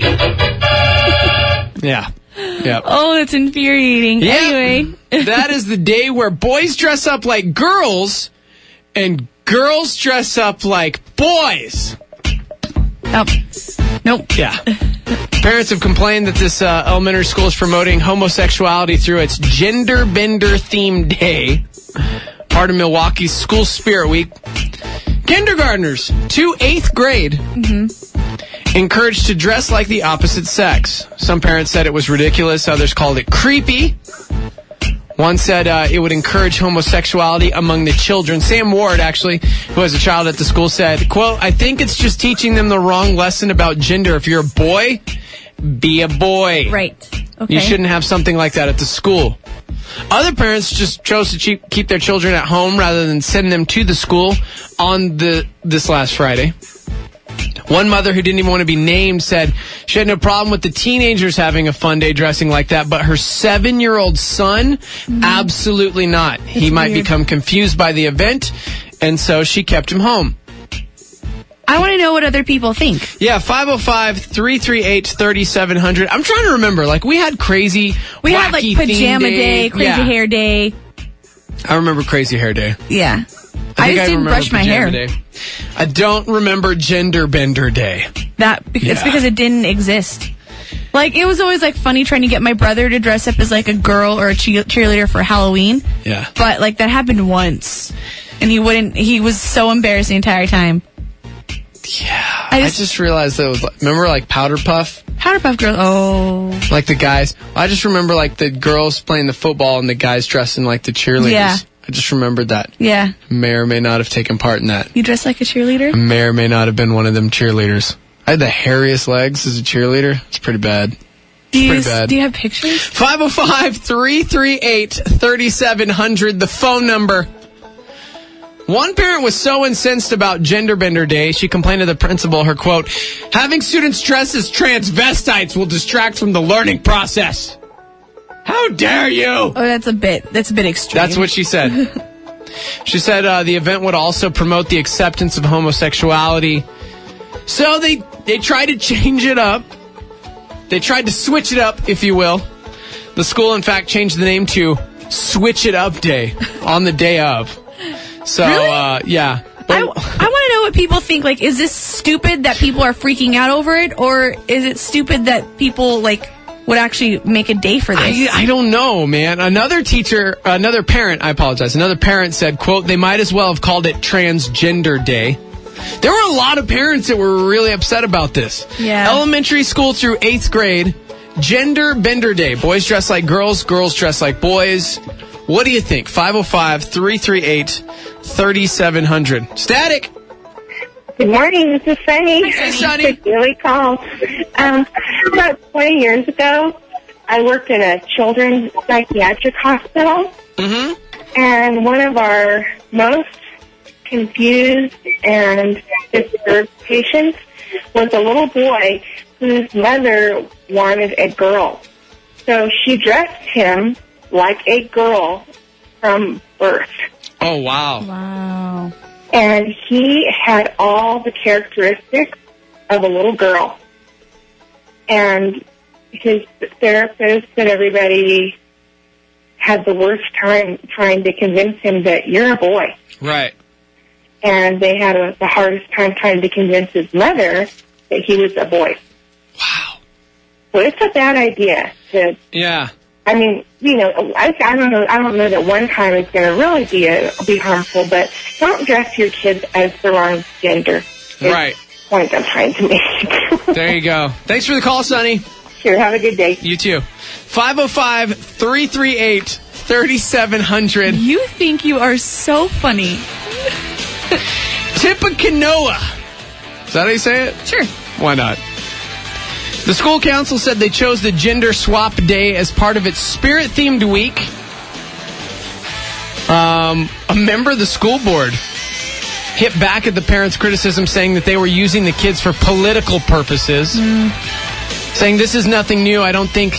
Yeah. Yep. Oh, that's infuriating. Yep. Anyway. That is the day where boys dress up like girls and girls dress up like boys. Oh. Nope. Yeah. Parents have complained that this elementary school is promoting homosexuality through its Gender Bender themed day, part of Milwaukee's School Spirit Week. Kindergartners to 8th grade encouraged to dress like the opposite sex. Some parents said it was ridiculous. Others called it creepy. One said it would encourage homosexuality among the children. Sam Ward, actually, who has a child at the school, said, quote, I think it's just teaching them the wrong lesson about gender. If you're a boy, be a boy. Right. Okay. You shouldn't have something like that at the school. Other parents just chose to keep their children at home rather than send them to the school on this last Friday. One mother who didn't even want to be named said she had no problem with the teenagers having a fun day dressing like that, but her 7-year-old son, absolutely not. He might become confused by the event, and so she kept him home. I want to know what other people think. Yeah, 505-338-3700. I'm trying to remember. Like, we had crazy, we had like pajama day, crazy hair day. I remember crazy hair day. Yeah. I just didn't brush my hair. Day. I don't remember Gender Bender Day. It's because it didn't exist. Like, it was always like funny trying to get my brother to dress up as like a girl or a cheerleader for Halloween. Yeah. But like that happened once, and he was so embarrassed the entire time. Yeah. I just realized that it was remember like Powder Puff? Powder Puff Girls. Oh. Like the guys. I just remember like the girls playing the football and the guys dressing like the cheerleaders. Yeah. I just remembered that. Yeah. May or may not have taken part in that. You dressed like a cheerleader? I may or may not have been one of them cheerleaders. I had the hairiest legs as a cheerleader. It's pretty bad. Do you have pictures? 505-338-3700, the phone number. One parent was so incensed about Gender Bender Day, she complained to the principal, her quote, having students dress as transvestites will distract from the learning process. How dare you? Oh, that's a bit extreme. That's what she said. She said the event would also promote the acceptance of homosexuality. So they tried to change it up. They tried to switch it up, if you will. The school, in fact, changed the name to Switch It Up Day on the day of. So, really? Yeah. I want to know what people think. Like, is this stupid that people are freaking out over it? Or is it stupid that people, like, would actually make a day for this? I don't know, man. Another parent said, quote, they might as well have called it Transgender Day. There were a lot of parents that were really upset about this. Yeah. Elementary school through 8th grade, Gender Bender Day. Boys dress like girls, girls dress like boys. What do you think? 505-338-3700. Static. Good morning, this is Sunny. Hey, Sunny. Really call. About 20 years ago, I worked in a children's psychiatric hospital. Mm-hmm. And one of our most confused and disturbed patients was a little boy whose mother wanted a girl. So she dressed him like a girl from birth. Oh, wow. Wow. And he had all the characteristics of a little girl. And his therapist and everybody had the worst time trying to convince him that you're a boy. Right. and they had the hardest time trying to convince his mother that he was a boy. Wow. So it's a bad idea to. Yeah. I mean, I don't know. I don't know that one time is going to really be harmful, but don't dress your kids as the wrong gender. Right. Point I'm trying to make. There you go. Thanks for the call, Sonny. Sure. Have a good day. You too. 505-338-3700. You think you are so funny. Tippecanoe. Is that how you say it? Sure. Why not? The school council said they chose the gender swap day as part of its spirit-themed week. A member of the school board hit back at the parents' criticism, saying that they were using the kids for political purposes. Saying this is nothing new. I don't think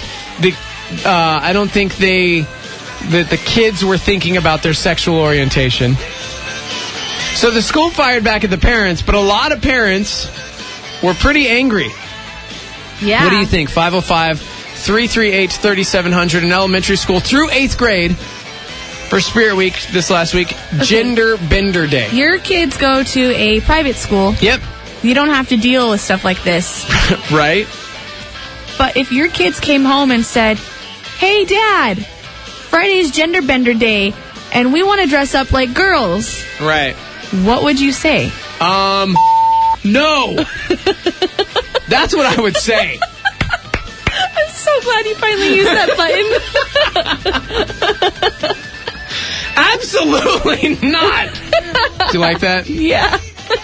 that the kids were thinking about their sexual orientation. So the school fired back at the parents, but a lot of parents were pretty angry. Yeah. What do you think? 505-338-3700 in elementary school through 8th grade for Spirit Week this last week. Okay. Gender Bender Day. Your kids go to a private school. Yep. You don't have to deal with stuff like this. Right. But if your kids came home and said, "Hey, Dad, Friday's Gender Bender Day, and we want to dress up like girls." Right. What would you say? No. That's what I would say. I'm so glad you finally used that button. Absolutely not. Do you like that? Yeah.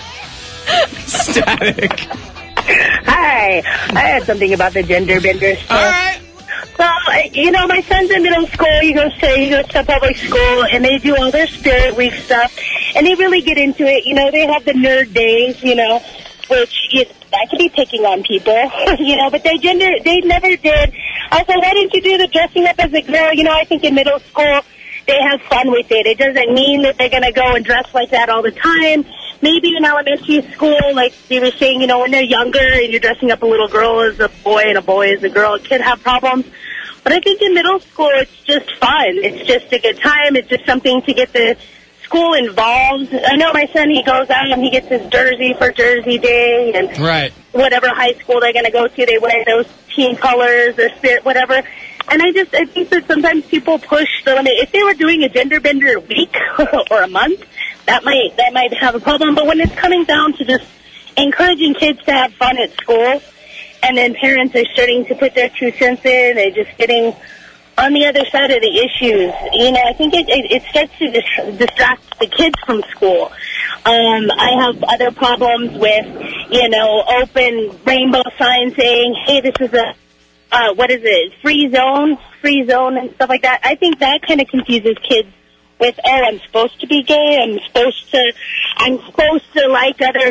Static. Hi. I had something about the gender bender stuff. All right. Well, my son's in middle school. He goes to public school, and they do all their Spirit Week stuff, and they really get into it. They have the nerd days, which I could be picking on people, but they never did. I said, why didn't you do the dressing up as a girl? I think in middle school they have fun with it. It doesn't mean that they're going to go and dress like that all the time. Maybe in elementary school, like they were saying, when they're younger and you're dressing up a little girl as a boy and a boy as a girl, it could have problems. But I think in middle school, it's just fun. It's just a good time. It's just something to get the school involved. I know my son, he goes out and he gets his jersey for Jersey Day, and right. Whatever high school they're going to go to, they wear those team colors or Spirit, whatever. And I think that sometimes people push the limit. If they were doing a gender bender week or a month, that might have a problem. But when it's coming down to just encouraging kids to have fun at school, and then parents are starting to put their 2 cents in, they're just getting on the other side of the issues. I think it starts to distract the kids from school. I have other problems with, open rainbow signs saying, hey, this is a, free zone and stuff like that. I think that kind of confuses kids with, I'm supposed to be gay, I'm supposed to like other,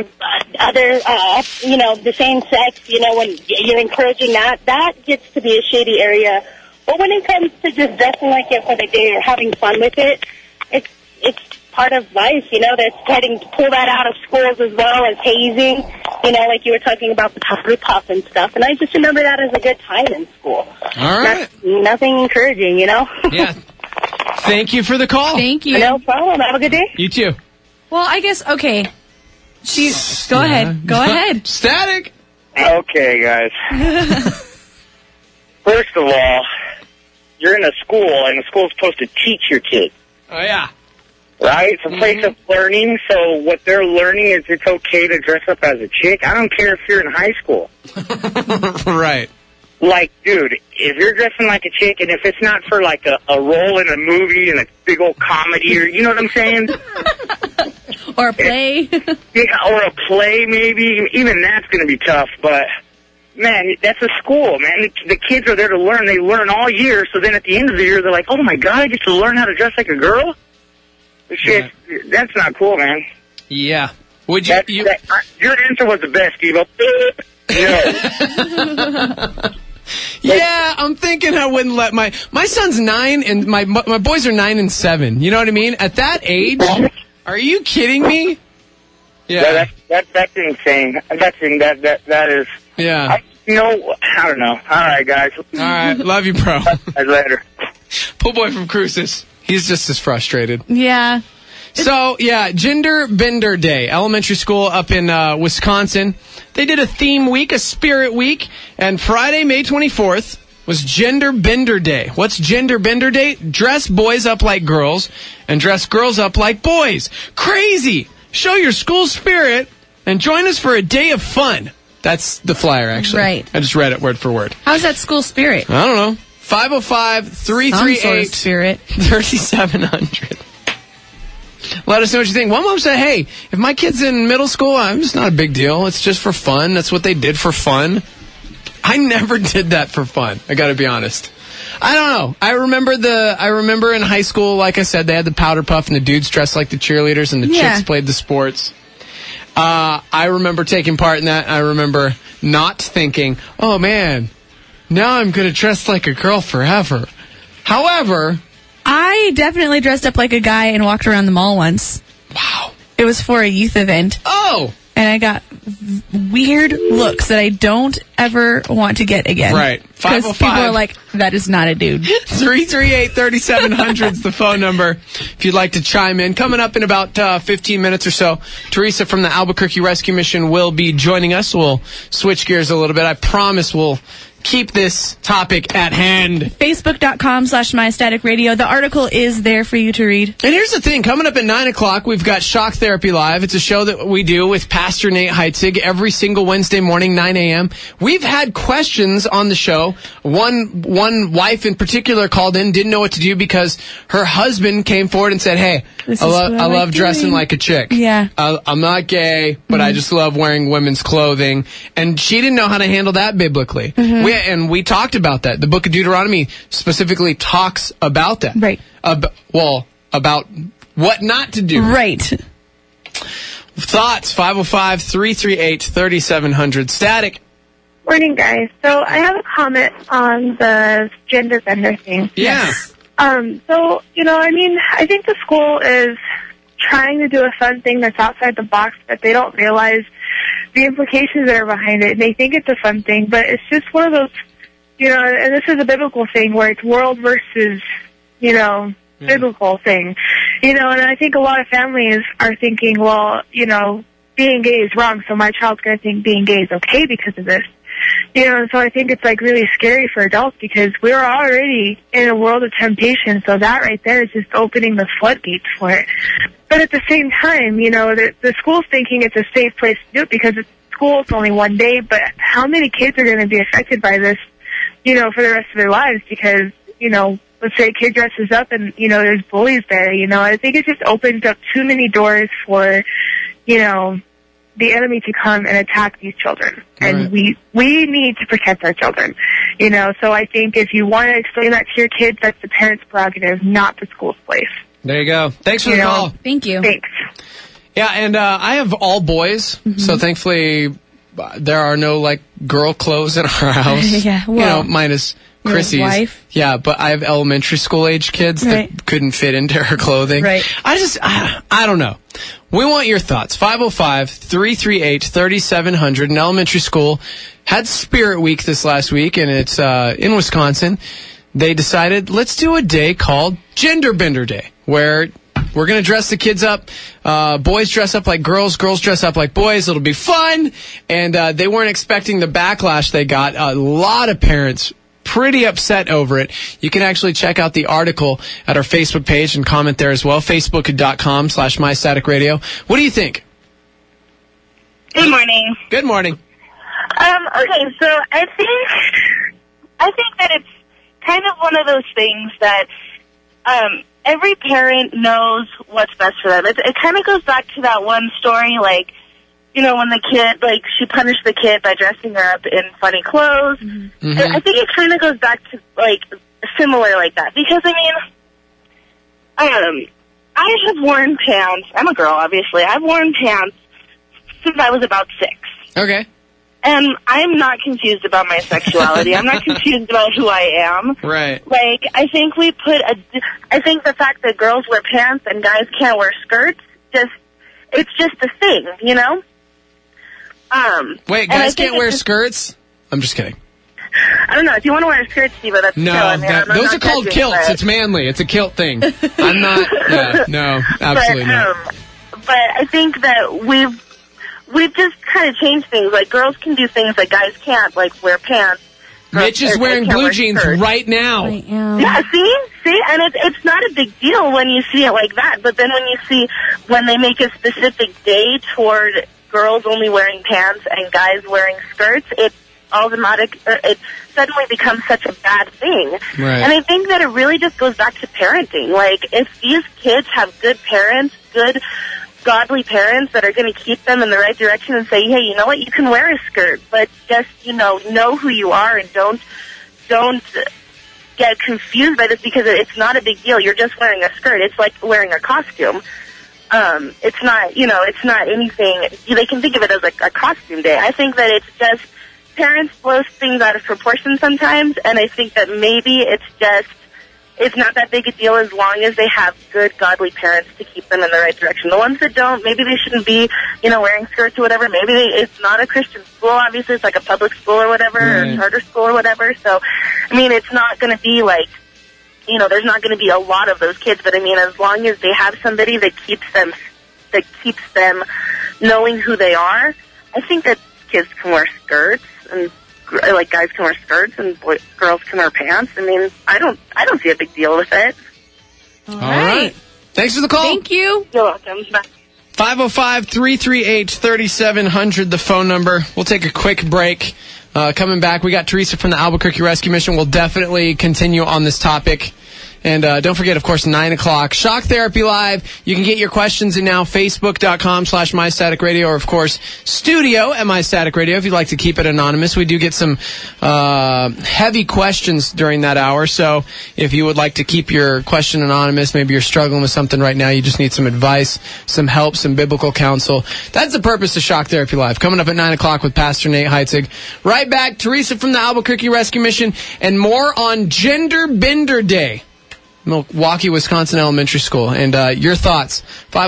the same sex, when you're encouraging that gets to be a shady area. But when it comes to just dressing like it for the day or having fun with it, it's part of life, they're starting to pull that out of schools as well as hazing, like you were talking about the powder puff and stuff. And I just remember that as a good time in school. All right. Nothing encouraging, Yeah. Thank you for the call. Thank you. No problem. Have a good day. You too. Well, I guess, okay. Go ahead. Go ahead. Static. Okay, guys. First of all, you're in a school, and the school's supposed to teach your kids. Oh, yeah. Right? It's a place of learning, so what they're learning is it's okay to dress up as a chick. I don't care if you're in high school. Right. Like, dude, if you're dressing like a chick, and if it's not for, like, a role in a movie and a big old comedy, or, you know what I'm saying? Or a play. Yeah, or a play, maybe. Even that's going to be tough, but, man, that's a school, man. The kids are there to learn. They learn all year, so then at the end of the year, they're like, oh, my God, I get to learn how to dress like a girl? Shit, that's not cool, man. Yeah. Would you... your answer was the best, Steve. No. Yeah, I'm thinking I wouldn't let my son's 9 and my boys are 9 and 7. You know what I mean? At that age, are you kidding me? Yeah, that's insane. That is. Yeah. I don't know. All right, guys. All right, love you, bro. Later. Pool boy from Cruces. He's just as frustrated. Yeah. So, yeah, Gender Bender Day. Elementary school up in Wisconsin. They did a theme week, a spirit week, and Friday, May 24th, was Gender Bender Day. What's Gender Bender Day? Dress boys up like girls and dress girls up like boys. Crazy! Show your school spirit and join us for a day of fun. That's the flyer, actually. Right. I just read it word for word. How's that school spirit? I don't know. 505-338 spirit. 3700. Let us know what you think. One mom said, hey, if my kid's in middle school, it's not a big deal. It's just for fun. That's what they did for fun. I never did that for fun. I got to be honest. I don't know. I remember in high school, like I said, they had the powder puff and the dudes dressed like the cheerleaders and the chicks played the sports. I remember taking part in that. I remember not thinking, oh man, now I'm going to dress like a girl forever. However, I definitely dressed up like a guy and walked around the mall once. Wow. It was for a youth event. Oh. And I got weird looks that I don't ever want to get again. Right. Because people are like, that is not a dude. 338-3700 is the phone number if you'd like to chime in. Coming up in about 15 minutes or so, Teresa from the Albuquerque Rescue Mission will be joining us. We'll switch gears a little bit. I promise we'll keep this topic at hand. Facebook.com/MyStaticRadio. The article is there for you to read. And here's the thing. Coming up at 9 o'clock, we've got Shock Therapy Live. It's a show that we do with Pastor Nate Heitzig every single Wednesday morning, 9 a.m. We've had questions on the show. One wife in particular called in, didn't know what to do because her husband came forward and said, hey, I love dressing like a chick. Yeah. I'm not gay, but I just love wearing women's clothing. And she didn't know how to handle that biblically. And we talked about that. The book of Deuteronomy specifically talks about that. Right. About what not to do. Right. Thoughts, 505-338-3700. Static. Morning, guys. So I have a comment on the gender bender thing. Yeah. I think the school is trying to do a fun thing that's outside the box, but they don't realize the implications that are behind it. They think it's a fun thing, but it's just one of those, and this is a biblical thing where it's world versus, biblical thing. And I think a lot of families are thinking, well, being gay is wrong, so my child's going to think being gay is okay because of this. And so I think it's like really scary for adults because we're already in a world of temptation, so that right there is just opening the floodgates for it. But at the same time, the school's thinking it's a safe place to do it because it's school, it's only one day, but how many kids are going to be affected by this, for the rest of their lives because, let's say a kid dresses up and, there's bullies there, I think it just opens up too many doors for, the enemy to come and attack these children. And we need to protect our children. So I think if you want to explain that to your kids, that's the parents' prerogative, not the school's place. There you go. Thanks for the call. Thank you. Thanks. Yeah, and I have all boys, so thankfully there are no, girl clothes in our house. Yeah, well, minus Chrissy's. Wife. Yeah, but I have elementary school age kids that couldn't fit into her clothing. Right. I don't know. We want your thoughts. 505-338-3700. An elementary school had Spirit Week this last week, and it's in Wisconsin. They decided, let's do a day called Gender Bender Day, where we're going to dress the kids up. Boys dress up like girls. Girls dress up like boys. It'll be fun. And they weren't expecting the backlash they got. A lot of parents pretty upset over it. You can actually check out the article at our Facebook page and comment there as well. Facebook.com/MyStaticRadio. What do you think? Good morning. Good morning. Okay, so I think that it's kind of one of those things that every parent knows what's best for them. It kind of goes back to that one story, when the kid, she punished the kid by dressing her up in funny clothes. Mm-hmm. I think it kind of goes back to, similar like that. Because, I have worn pants. I'm a girl, obviously. I've worn pants since I was about 6. Okay. And I'm not confused about my sexuality. I'm not confused about who I am. Right. I think I think the fact that girls wear pants and guys can't wear skirts, it's just a thing, Wait, guys can't wear skirts? I'm just kidding. I don't know. If you want to wear a skirt, Steve, that's No, chill. I mean, I'm those not are called judging, kilts. but- It's manly. It's a kilt thing. I'm not. Yeah, no, absolutely not. But I think that we've just kind of changed things. Like, girls can do things that guys can't, like wear pants. Mitch is Girls wearing can't blue wear jeans skirts. right now. Yeah, see, and it's not a big deal when you see it like that. But then when they make a specific day toward girls only wearing pants and guys wearing skirts, it suddenly becomes such a bad thing. Right. And I think that it really just goes back to parenting. Like, if these kids have good parents, good godly parents that are going to keep them in the right direction and say, hey, you know what, you can wear a skirt, but just, know who you are and don't get confused by this, because it's not a big deal. You're just wearing a skirt. It's like wearing a costume. It's not anything. They can think of it as like a costume day. I think that it's just parents blow things out of proportion sometimes, and I think that maybe it's not that big a deal as long as they have good, godly parents to keep them in the right direction. The ones that don't, maybe they shouldn't be, wearing skirts or whatever. Maybe it's not a Christian school, obviously. It's like a public school or whatever, or charter school or whatever. So, I mean, it's not going to be like, there's not going to be a lot of those kids. But, I mean, as long as they have somebody that keeps them knowing who they are, I think that kids can wear skirts, and like guys can wear skirts and girls can wear pants. I mean, I don't see a big deal with it. All right. Thanks for the call. Thank you. You're welcome. Bye. 505-338-3700, the phone number. We'll take a quick break. Coming back, we got Teresa from the Albuquerque Rescue Mission. We'll definitely continue on this topic. And don't forget, of course, 9 o'clock, Shock Therapy Live. You can get your questions in now, Facebook.com/MyStaticRadio, or, of course, studio at MyStaticRadio if you'd like to keep it anonymous. We do get some heavy questions during that hour, so if you would like to keep your question anonymous, maybe you're struggling with something right now, you just need some advice, some help, some biblical counsel. That's the purpose of Shock Therapy Live. Coming up at 9 o'clock with Pastor Nate Heitzig. Right back, Teresa from the Albuquerque Rescue Mission, and more on Gender Bender Day. Milwaukee, Wisconsin Elementary School. And your thoughts,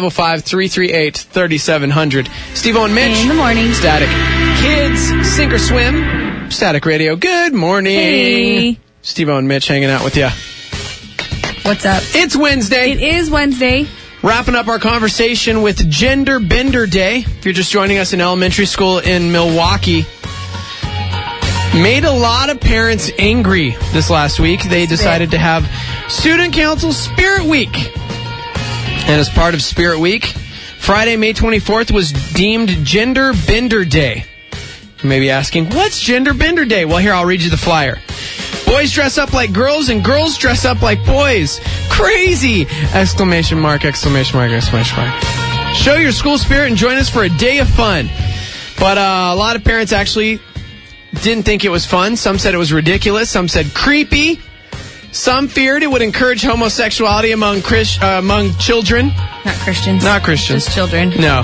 505-338-3700. Steve-O and Mitch. In the morning. Static. Kids, sink or swim. Static Radio. Good morning. Hey. Steve-O and Mitch hanging out with you. What's up? It's Wednesday. It is Wednesday. Wrapping up our conversation with Gender Bender Day. If you're just joining us in elementary school in Milwaukee, made a lot of parents angry this last week. They decided to have Student Council Spirit Week. And as part of Spirit Week, Friday, May 24th was deemed Gender Bender Day. You may be asking, what's Gender Bender Day? Well, here, I'll read you the flyer. Boys dress up like girls and girls dress up like boys. Crazy! Exclamation mark, exclamation mark, exclamation mark. Show your school spirit and join us for a day of fun. But a lot of parents actually didn't think it was fun. Some said it was ridiculous. Some said creepy. Some feared it would encourage homosexuality among children. Not Christians. Not Christians. Just children. No.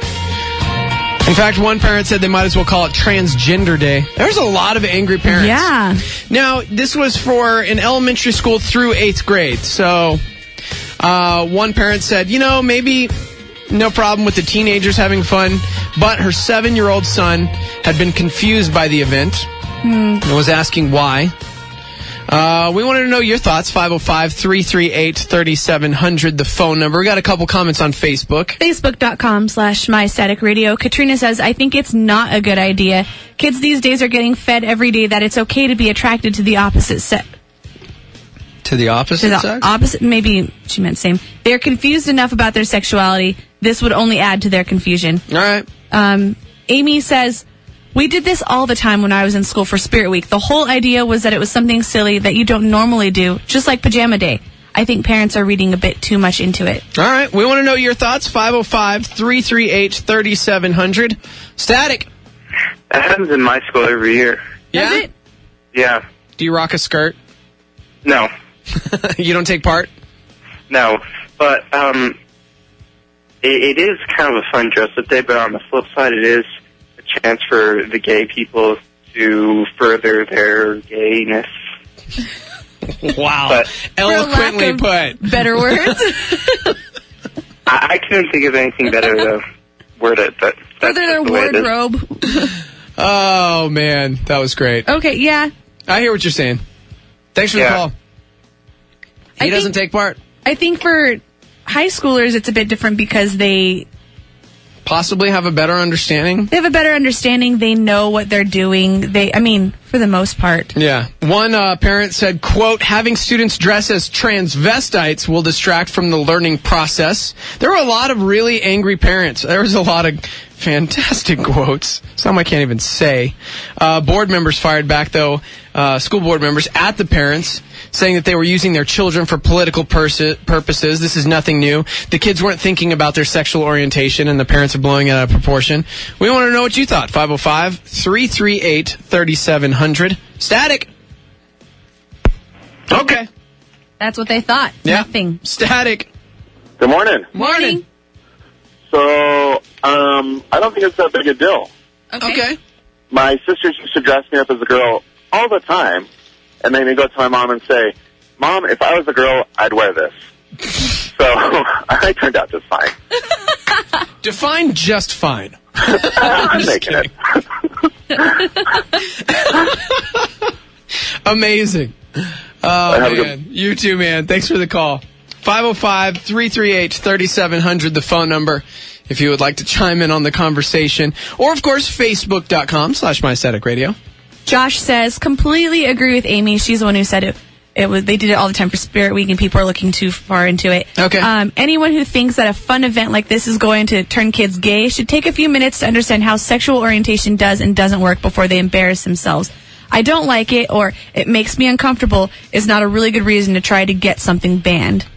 In fact, one parent said they might as well call it Transgender Day. There's a lot of angry parents. Yeah. Now, this was for an elementary school through 8th grade. So, one parent said, maybe no problem with the teenagers having fun, but her 7-year-old son had been confused by the event and was asking why. We wanted to know your thoughts. 505-338-3700, the phone number. We got a couple comments on Facebook. Facebook.com/MyStaticRadio. Katrina says, I think it's not a good idea. Kids these days are getting fed every day that it's okay to be attracted to the opposite sex. To the opposite sex? Opposite, maybe she meant same. They're confused enough about their sexuality. This would only add to their confusion. All right. Amy says, we did this all the time when I was in school for Spirit Week. The whole idea was that it was something silly that you don't normally do, just like Pajama Day. I think parents are reading a bit too much into it. All right. We want to know your thoughts. 505-338-3700. Static. That happens in my school every year. Yeah? Does it? Yeah. Do you rock a skirt? No. You don't take part? No. But it is kind of a fun dress-up day, but on the flip side, it is a chance for the gay people to further their gayness. Wow. But eloquently put. Better words? I couldn't think of anything better to word it, but that's Further their just the way it is. wardrobe. Oh, man. That was great. Okay, yeah. I hear what you're saying. Thanks for the call. He doesn't take part. I think for high schoolers, it's a bit different because they possibly have a better understanding. They have a better understanding. They know what they're doing. For the most part. Yeah. One parent said, quote, having students dress as transvestites will distract from the learning process. There were a lot of really angry parents. There was a lot of fantastic quotes. Some I can't even say. Board members fired back, though, school board members at the parents, saying that they were using their children for political purposes. This is nothing new. The kids weren't thinking about their sexual orientation, and the parents are blowing it out of proportion. We want to know what you thought. 505-338-3700. Static. Okay. That's what they thought. Yeah. Nothing. Static. Good morning. Morning. So, I don't think it's that big a deal. Okay. My sisters used to dress me up as a girl all the time, and then they go to my mom and say, Mom, if I was a girl, I'd wear this. So, I turned out just fine. Define just fine. I'm making it. Amazing. Oh, man. You too, man. Thanks for the call. 505-338-3700, the phone number, if you would like to chime in on the conversation. Or, of course, Facebook.com/MyStaticRadio. Josh says, completely agree with Amy. She's the one who said it. They did it all the time for Spirit Week, and people are looking too far into it. Okay. Anyone who thinks that a fun event like this is going to turn kids gay should take a few minutes to understand how sexual orientation does and doesn't work before they embarrass themselves. I don't like it, or it makes me uncomfortable, is not a really good reason to try to get something banned.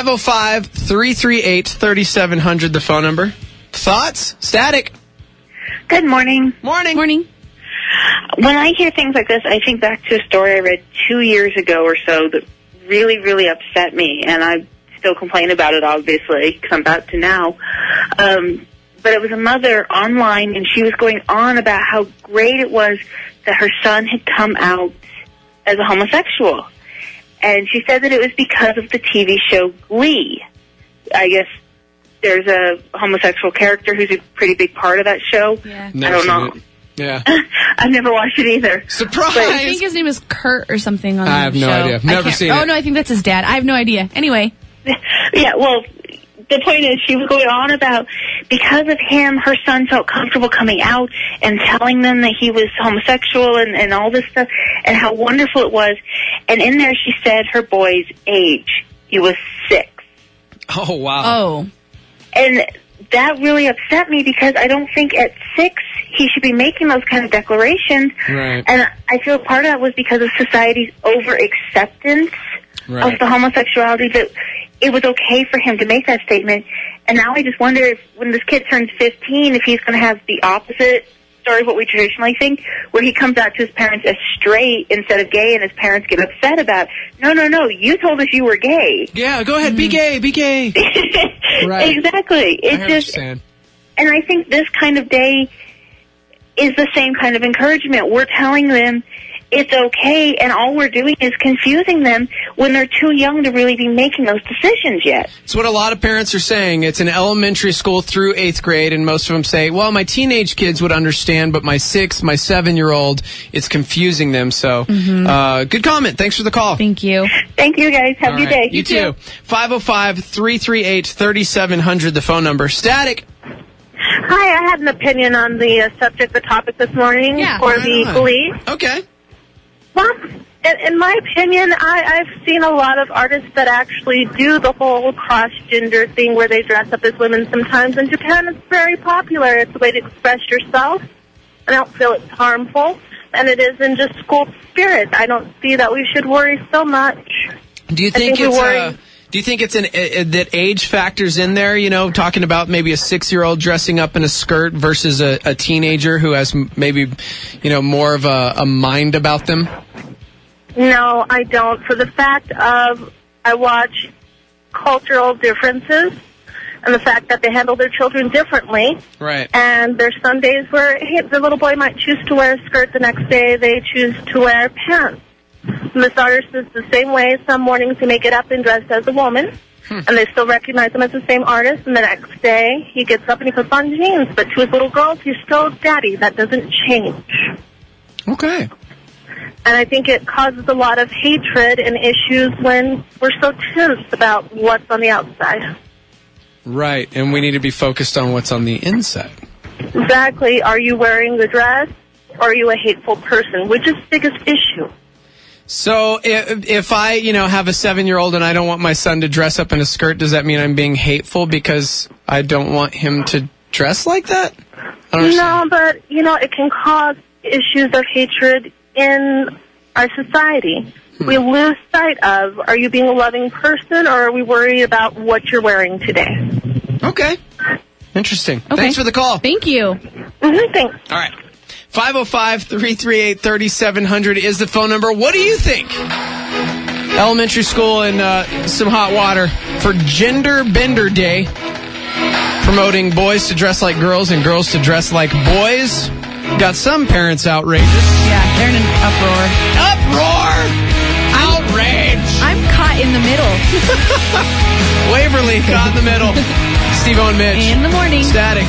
505-338-3700, the phone number. Thoughts? Static. Good morning. Morning. Morning. When I hear things like this, I think back to a story I read 2 years ago or so that really, really upset me, and I still complain about it, obviously, because I'm about to now. But it was a mother online, and she was going on about how great it was that her son had come out as a homosexual. And she said that it was because of the TV show Glee. I guess there's a homosexual character who's a pretty big part of that show. Yeah. I don't know. Yeah. I've never watched it either. Surprise! But I think his name is Kurt or something on the show. I have no idea. Never seen it. Oh, no, I think that's his dad. I have no idea. Anyway. Yeah, well, the point is she was going on about because of him, her son felt comfortable coming out and telling them that he was homosexual and all this stuff and how wonderful it was. And in there she said her boy's age. He was 6. Oh, wow. Oh. And that really upset me because I don't think at 6 he should be making those kind of declarations. Right. And I feel part of that was because of society's over-acceptance of the homosexuality, that it was okay for him to make that statement. And now I just wonder if when this kid turns 15, if he's going to have the opposite story of what we traditionally think, where he comes out to his parents as straight instead of gay, and his parents get upset about, no, you told us you were gay. Yeah, go ahead, be gay. Right. Exactly. It's just, and I think this kind of day is the same kind of encouragement. We're telling them it's okay, and all we're doing is confusing them when they're too young to really be making those decisions yet. It's what a lot of parents are saying. It's an elementary school through 8th grade, and most of them say, well, my teenage kids would understand, but my 7-year-old, it's confusing them. So, good comment. Thanks for the call. Thank you. Thank you, guys. Have a good day. You too. 505-338-3700, the phone number. Static. Hi, I had an opinion on the subject, the topic this morning for the Glee. Okay. Well, in my opinion, I've seen a lot of artists that actually do the whole cross-gender thing where they dress up as women sometimes. In Japan, it's very popular. It's a way to express yourself. I don't feel it's harmful, and it is in just school spirit. I don't see that we should worry so much. Do you think it's that age factors in there? You know, talking about maybe a 6-year-old dressing up in a skirt versus a teenager who has maybe, more of a mind about them? No, I don't. For the fact of I watch cultural differences and the fact that they handle their children differently. Right. And there's some days where the little boy might choose to wear a skirt. The next day they choose to wear pants. And this artist is the same way. Some mornings he may get up and dress as a woman, and they still recognize him as the same artist. And the next day he gets up and he puts on jeans. But to his little girls, he's still daddy. That doesn't change. Okay. And I think it causes a lot of hatred and issues when we're so tense about what's on the outside. Right, and we need to be focused on what's on the inside. Exactly. Are you wearing the dress, or are you a hateful person? Which is the biggest issue? So if I, have a 7-year-old and I don't want my son to dress up in a skirt, does that mean I'm being hateful because I don't want him to dress like that? I don't understand. No, but, it can cause issues of hatred in our society. We lose sight of, are you being a loving person, or are we worried about what you're wearing today? Okay. Interesting. Okay. Thanks for the call. Thank you. Thanks. All right. 505-338-3700 is the phone number. What do you think? Elementary school and some hot water for Gender Bender Day. Promoting boys to dress like girls and girls to dress like boys. Got some parents outrageous. Yeah, they're in an uproar. Uproar! Outrage! I'm caught in the middle. Waverly caught in the middle. Steve-O and Mitch. In the morning. Static.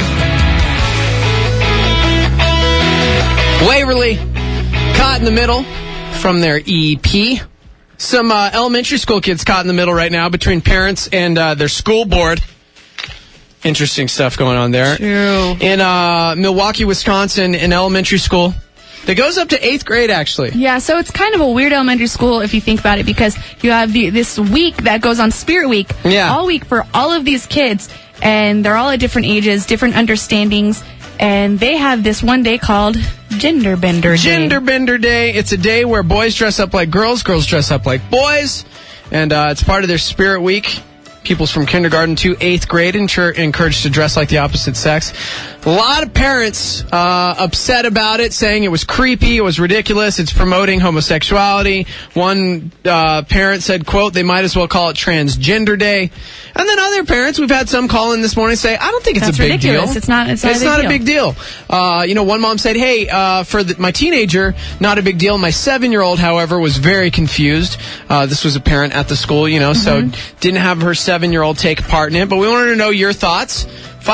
Waverly caught in the middle from their EP. Some elementary school kids caught in the middle right now between parents and their school board. Interesting stuff going on there. True. In Milwaukee, Wisconsin, in elementary school that goes up to 8th grade, actually. Yeah, so it's kind of a weird elementary school if you think about it, because you have this week that goes on Spirit Week. Yeah. All week for all of these kids, and they're all at different ages, different understandings, and they have this one day called Gender Bender Day. Gender Bender Day. It's a day where boys dress up like girls, girls dress up like boys, and it's part of their Spirit Week. Pupils from kindergarten to 8th grade encouraged to dress like the opposite sex. A lot of parents upset about it, saying it was creepy, it was ridiculous, it's promoting homosexuality. One parent said, quote, they might as well call it Transgender Day. And then other parents, we've had some call in this morning, say, I don't think it's That's a big ridiculous. deal. It's not a big deal. One mom said, hey, for my teenager, not a big deal. My 7-year-old, however, was very confused. This was a parent at the school, so didn't have her 7-year-old take part in it. But we wanted to know your thoughts.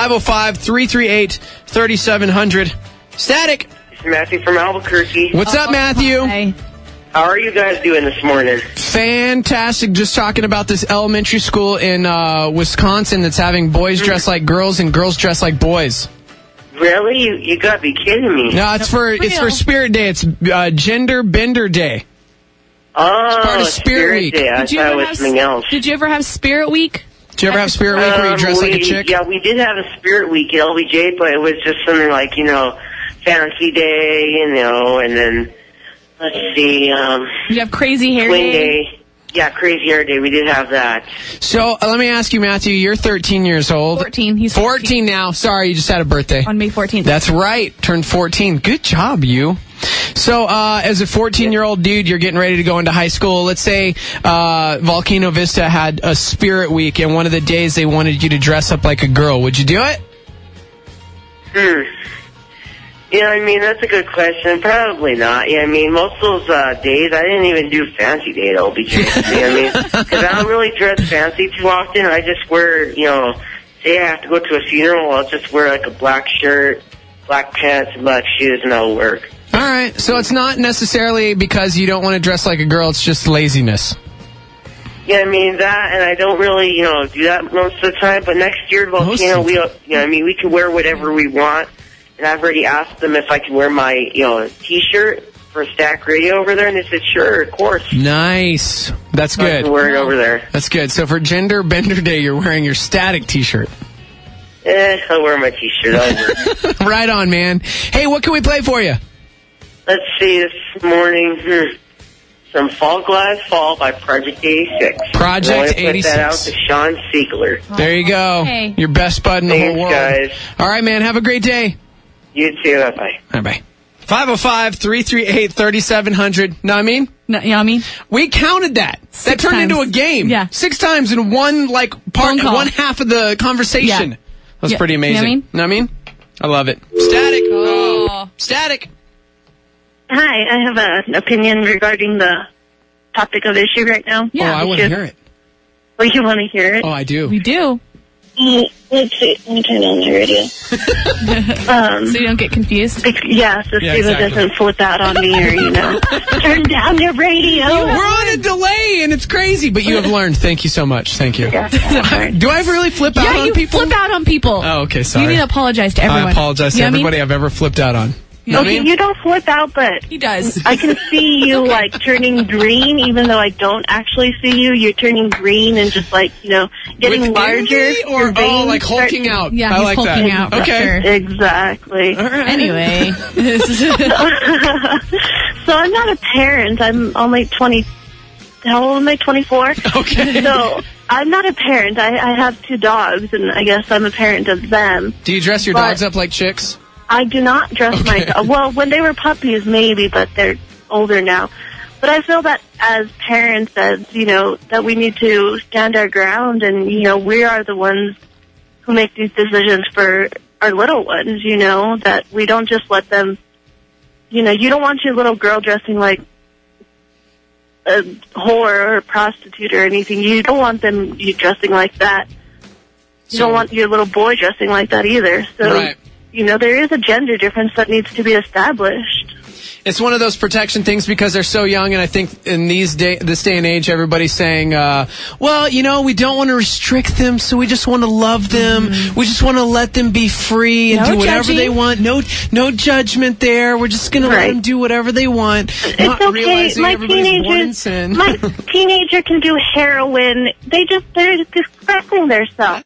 505-338-3700. Static. It's Matthew from Albuquerque. What's up, Matthew? Hi. How are you guys doing this morning? Fantastic. Just talking about this elementary school in Wisconsin that's having boys dress like girls and girls dress like boys. Really? You gotta be kidding me. No, it's for Spirit Day. It's Gender Bender Day. Oh, it's part of Spirit Week. Day. I thought it was something else. Did you ever have Spirit Week? Did you ever have Spirit Week where you dress like a chick? Yeah, we did have a Spirit Week at LBJ, but it was just something like, Fantasy Day, and then, let's see, Did you have Crazy Hair Swing Day? Yeah, Crazy Hair Day. We did have that. So, let me ask you, Matthew, you're 13 years old. 14. He's 14 now. Sorry, you just had a birthday. On May 14th. That's right. Turned 14. Good job, you. So, as a 14-year-old dude, you're getting ready to go into high school. Let's say Volcano Vista had a Spirit Week, and one of the days they wanted you to dress up like a girl. Would you do it? That's a good question. Probably not. Most of those days, I didn't even do Fancy Day at LBJ. Because I don't really dress fancy too often. I just wear, say I have to go to a funeral, I'll just wear like a black shirt, black pants, and black shoes, and that'll work. All right. So it's not necessarily because you don't want to dress like a girl. It's just laziness. Yeah, that, and I don't really, do that most of the time. But next year at Volcano, we can wear whatever we want. And I've already asked them if I can wear my, T-shirt for Stack Radio over there, and they said, sure, of course. Nice. That's good. I can wear it over there. That's good. So for Gender Bender Day, you're wearing your Static T-shirt. I'll wear my T-shirt over. Right on, man. Hey, what can we play for you? Let's see, this morning, some Fall Glass Fall by Project 86. Project 86. Put that out to Sean Siegler. There you go. Hey. Your best bud in the whole world. Guys. All right, man. Have a great day. You too. Bye-bye. Bye-bye. 505-338-3700. Know what I mean? No, you know what I mean? We counted that. That turned into a game. Yeah. 6 times in one, one half of the conversation. Yeah. That's pretty amazing. You know what I mean? I love it. Static. Oh. Static. Hi, I have an opinion regarding the topic of issue right now. Yeah. I want to hear it. Well, you want to hear it? Oh, I do. We do. Let's see. Let me turn on the radio. So you don't get confused? Yeah, so Steve doesn't flip out on me or, turn down your radio. We're on a delay, and it's crazy, but you have learned. Thank you so much. Thank you. Yeah, do I really flip out on people? Yeah, you flip out on people. Oh, okay, sorry. You need to apologize to everyone. I apologize to everybody I've ever flipped out on. Okay, you don't flip out, but he does. I can see you turning green, even though I don't actually see you. You're turning green and just getting With larger. envy or like hulking out? Yeah, I he's like hulking that. out. For Okay, sure. Exactly. All right. Anyway, so I'm not a parent. I'm only 20. How old am I? 24. Okay. So I'm not a parent. I have 2 dogs, and I guess I'm a parent of them. Do you dress your dogs up like chicks? I do not dress my dog. Well, when they were puppies, maybe, but they're older now. But I feel that as parents, that we need to stand our ground, and, we are the ones who make these decisions for our little ones, that we don't just let them, you don't want your little girl dressing like a whore or a prostitute or anything. You don't want them dressing like that. You don't want your little boy dressing like that either. So, right. There is a gender difference that needs to be established. It's one of those protection things because they're so young, and I think in this day and age, everybody's saying, we don't want to restrict them, so we just want to love them. Mm-hmm. We just want to let them be free and do whatever they want. No judgment there. We're just going to let them do whatever they want. It's okay. My teenager can do heroin. They're expressing themselves.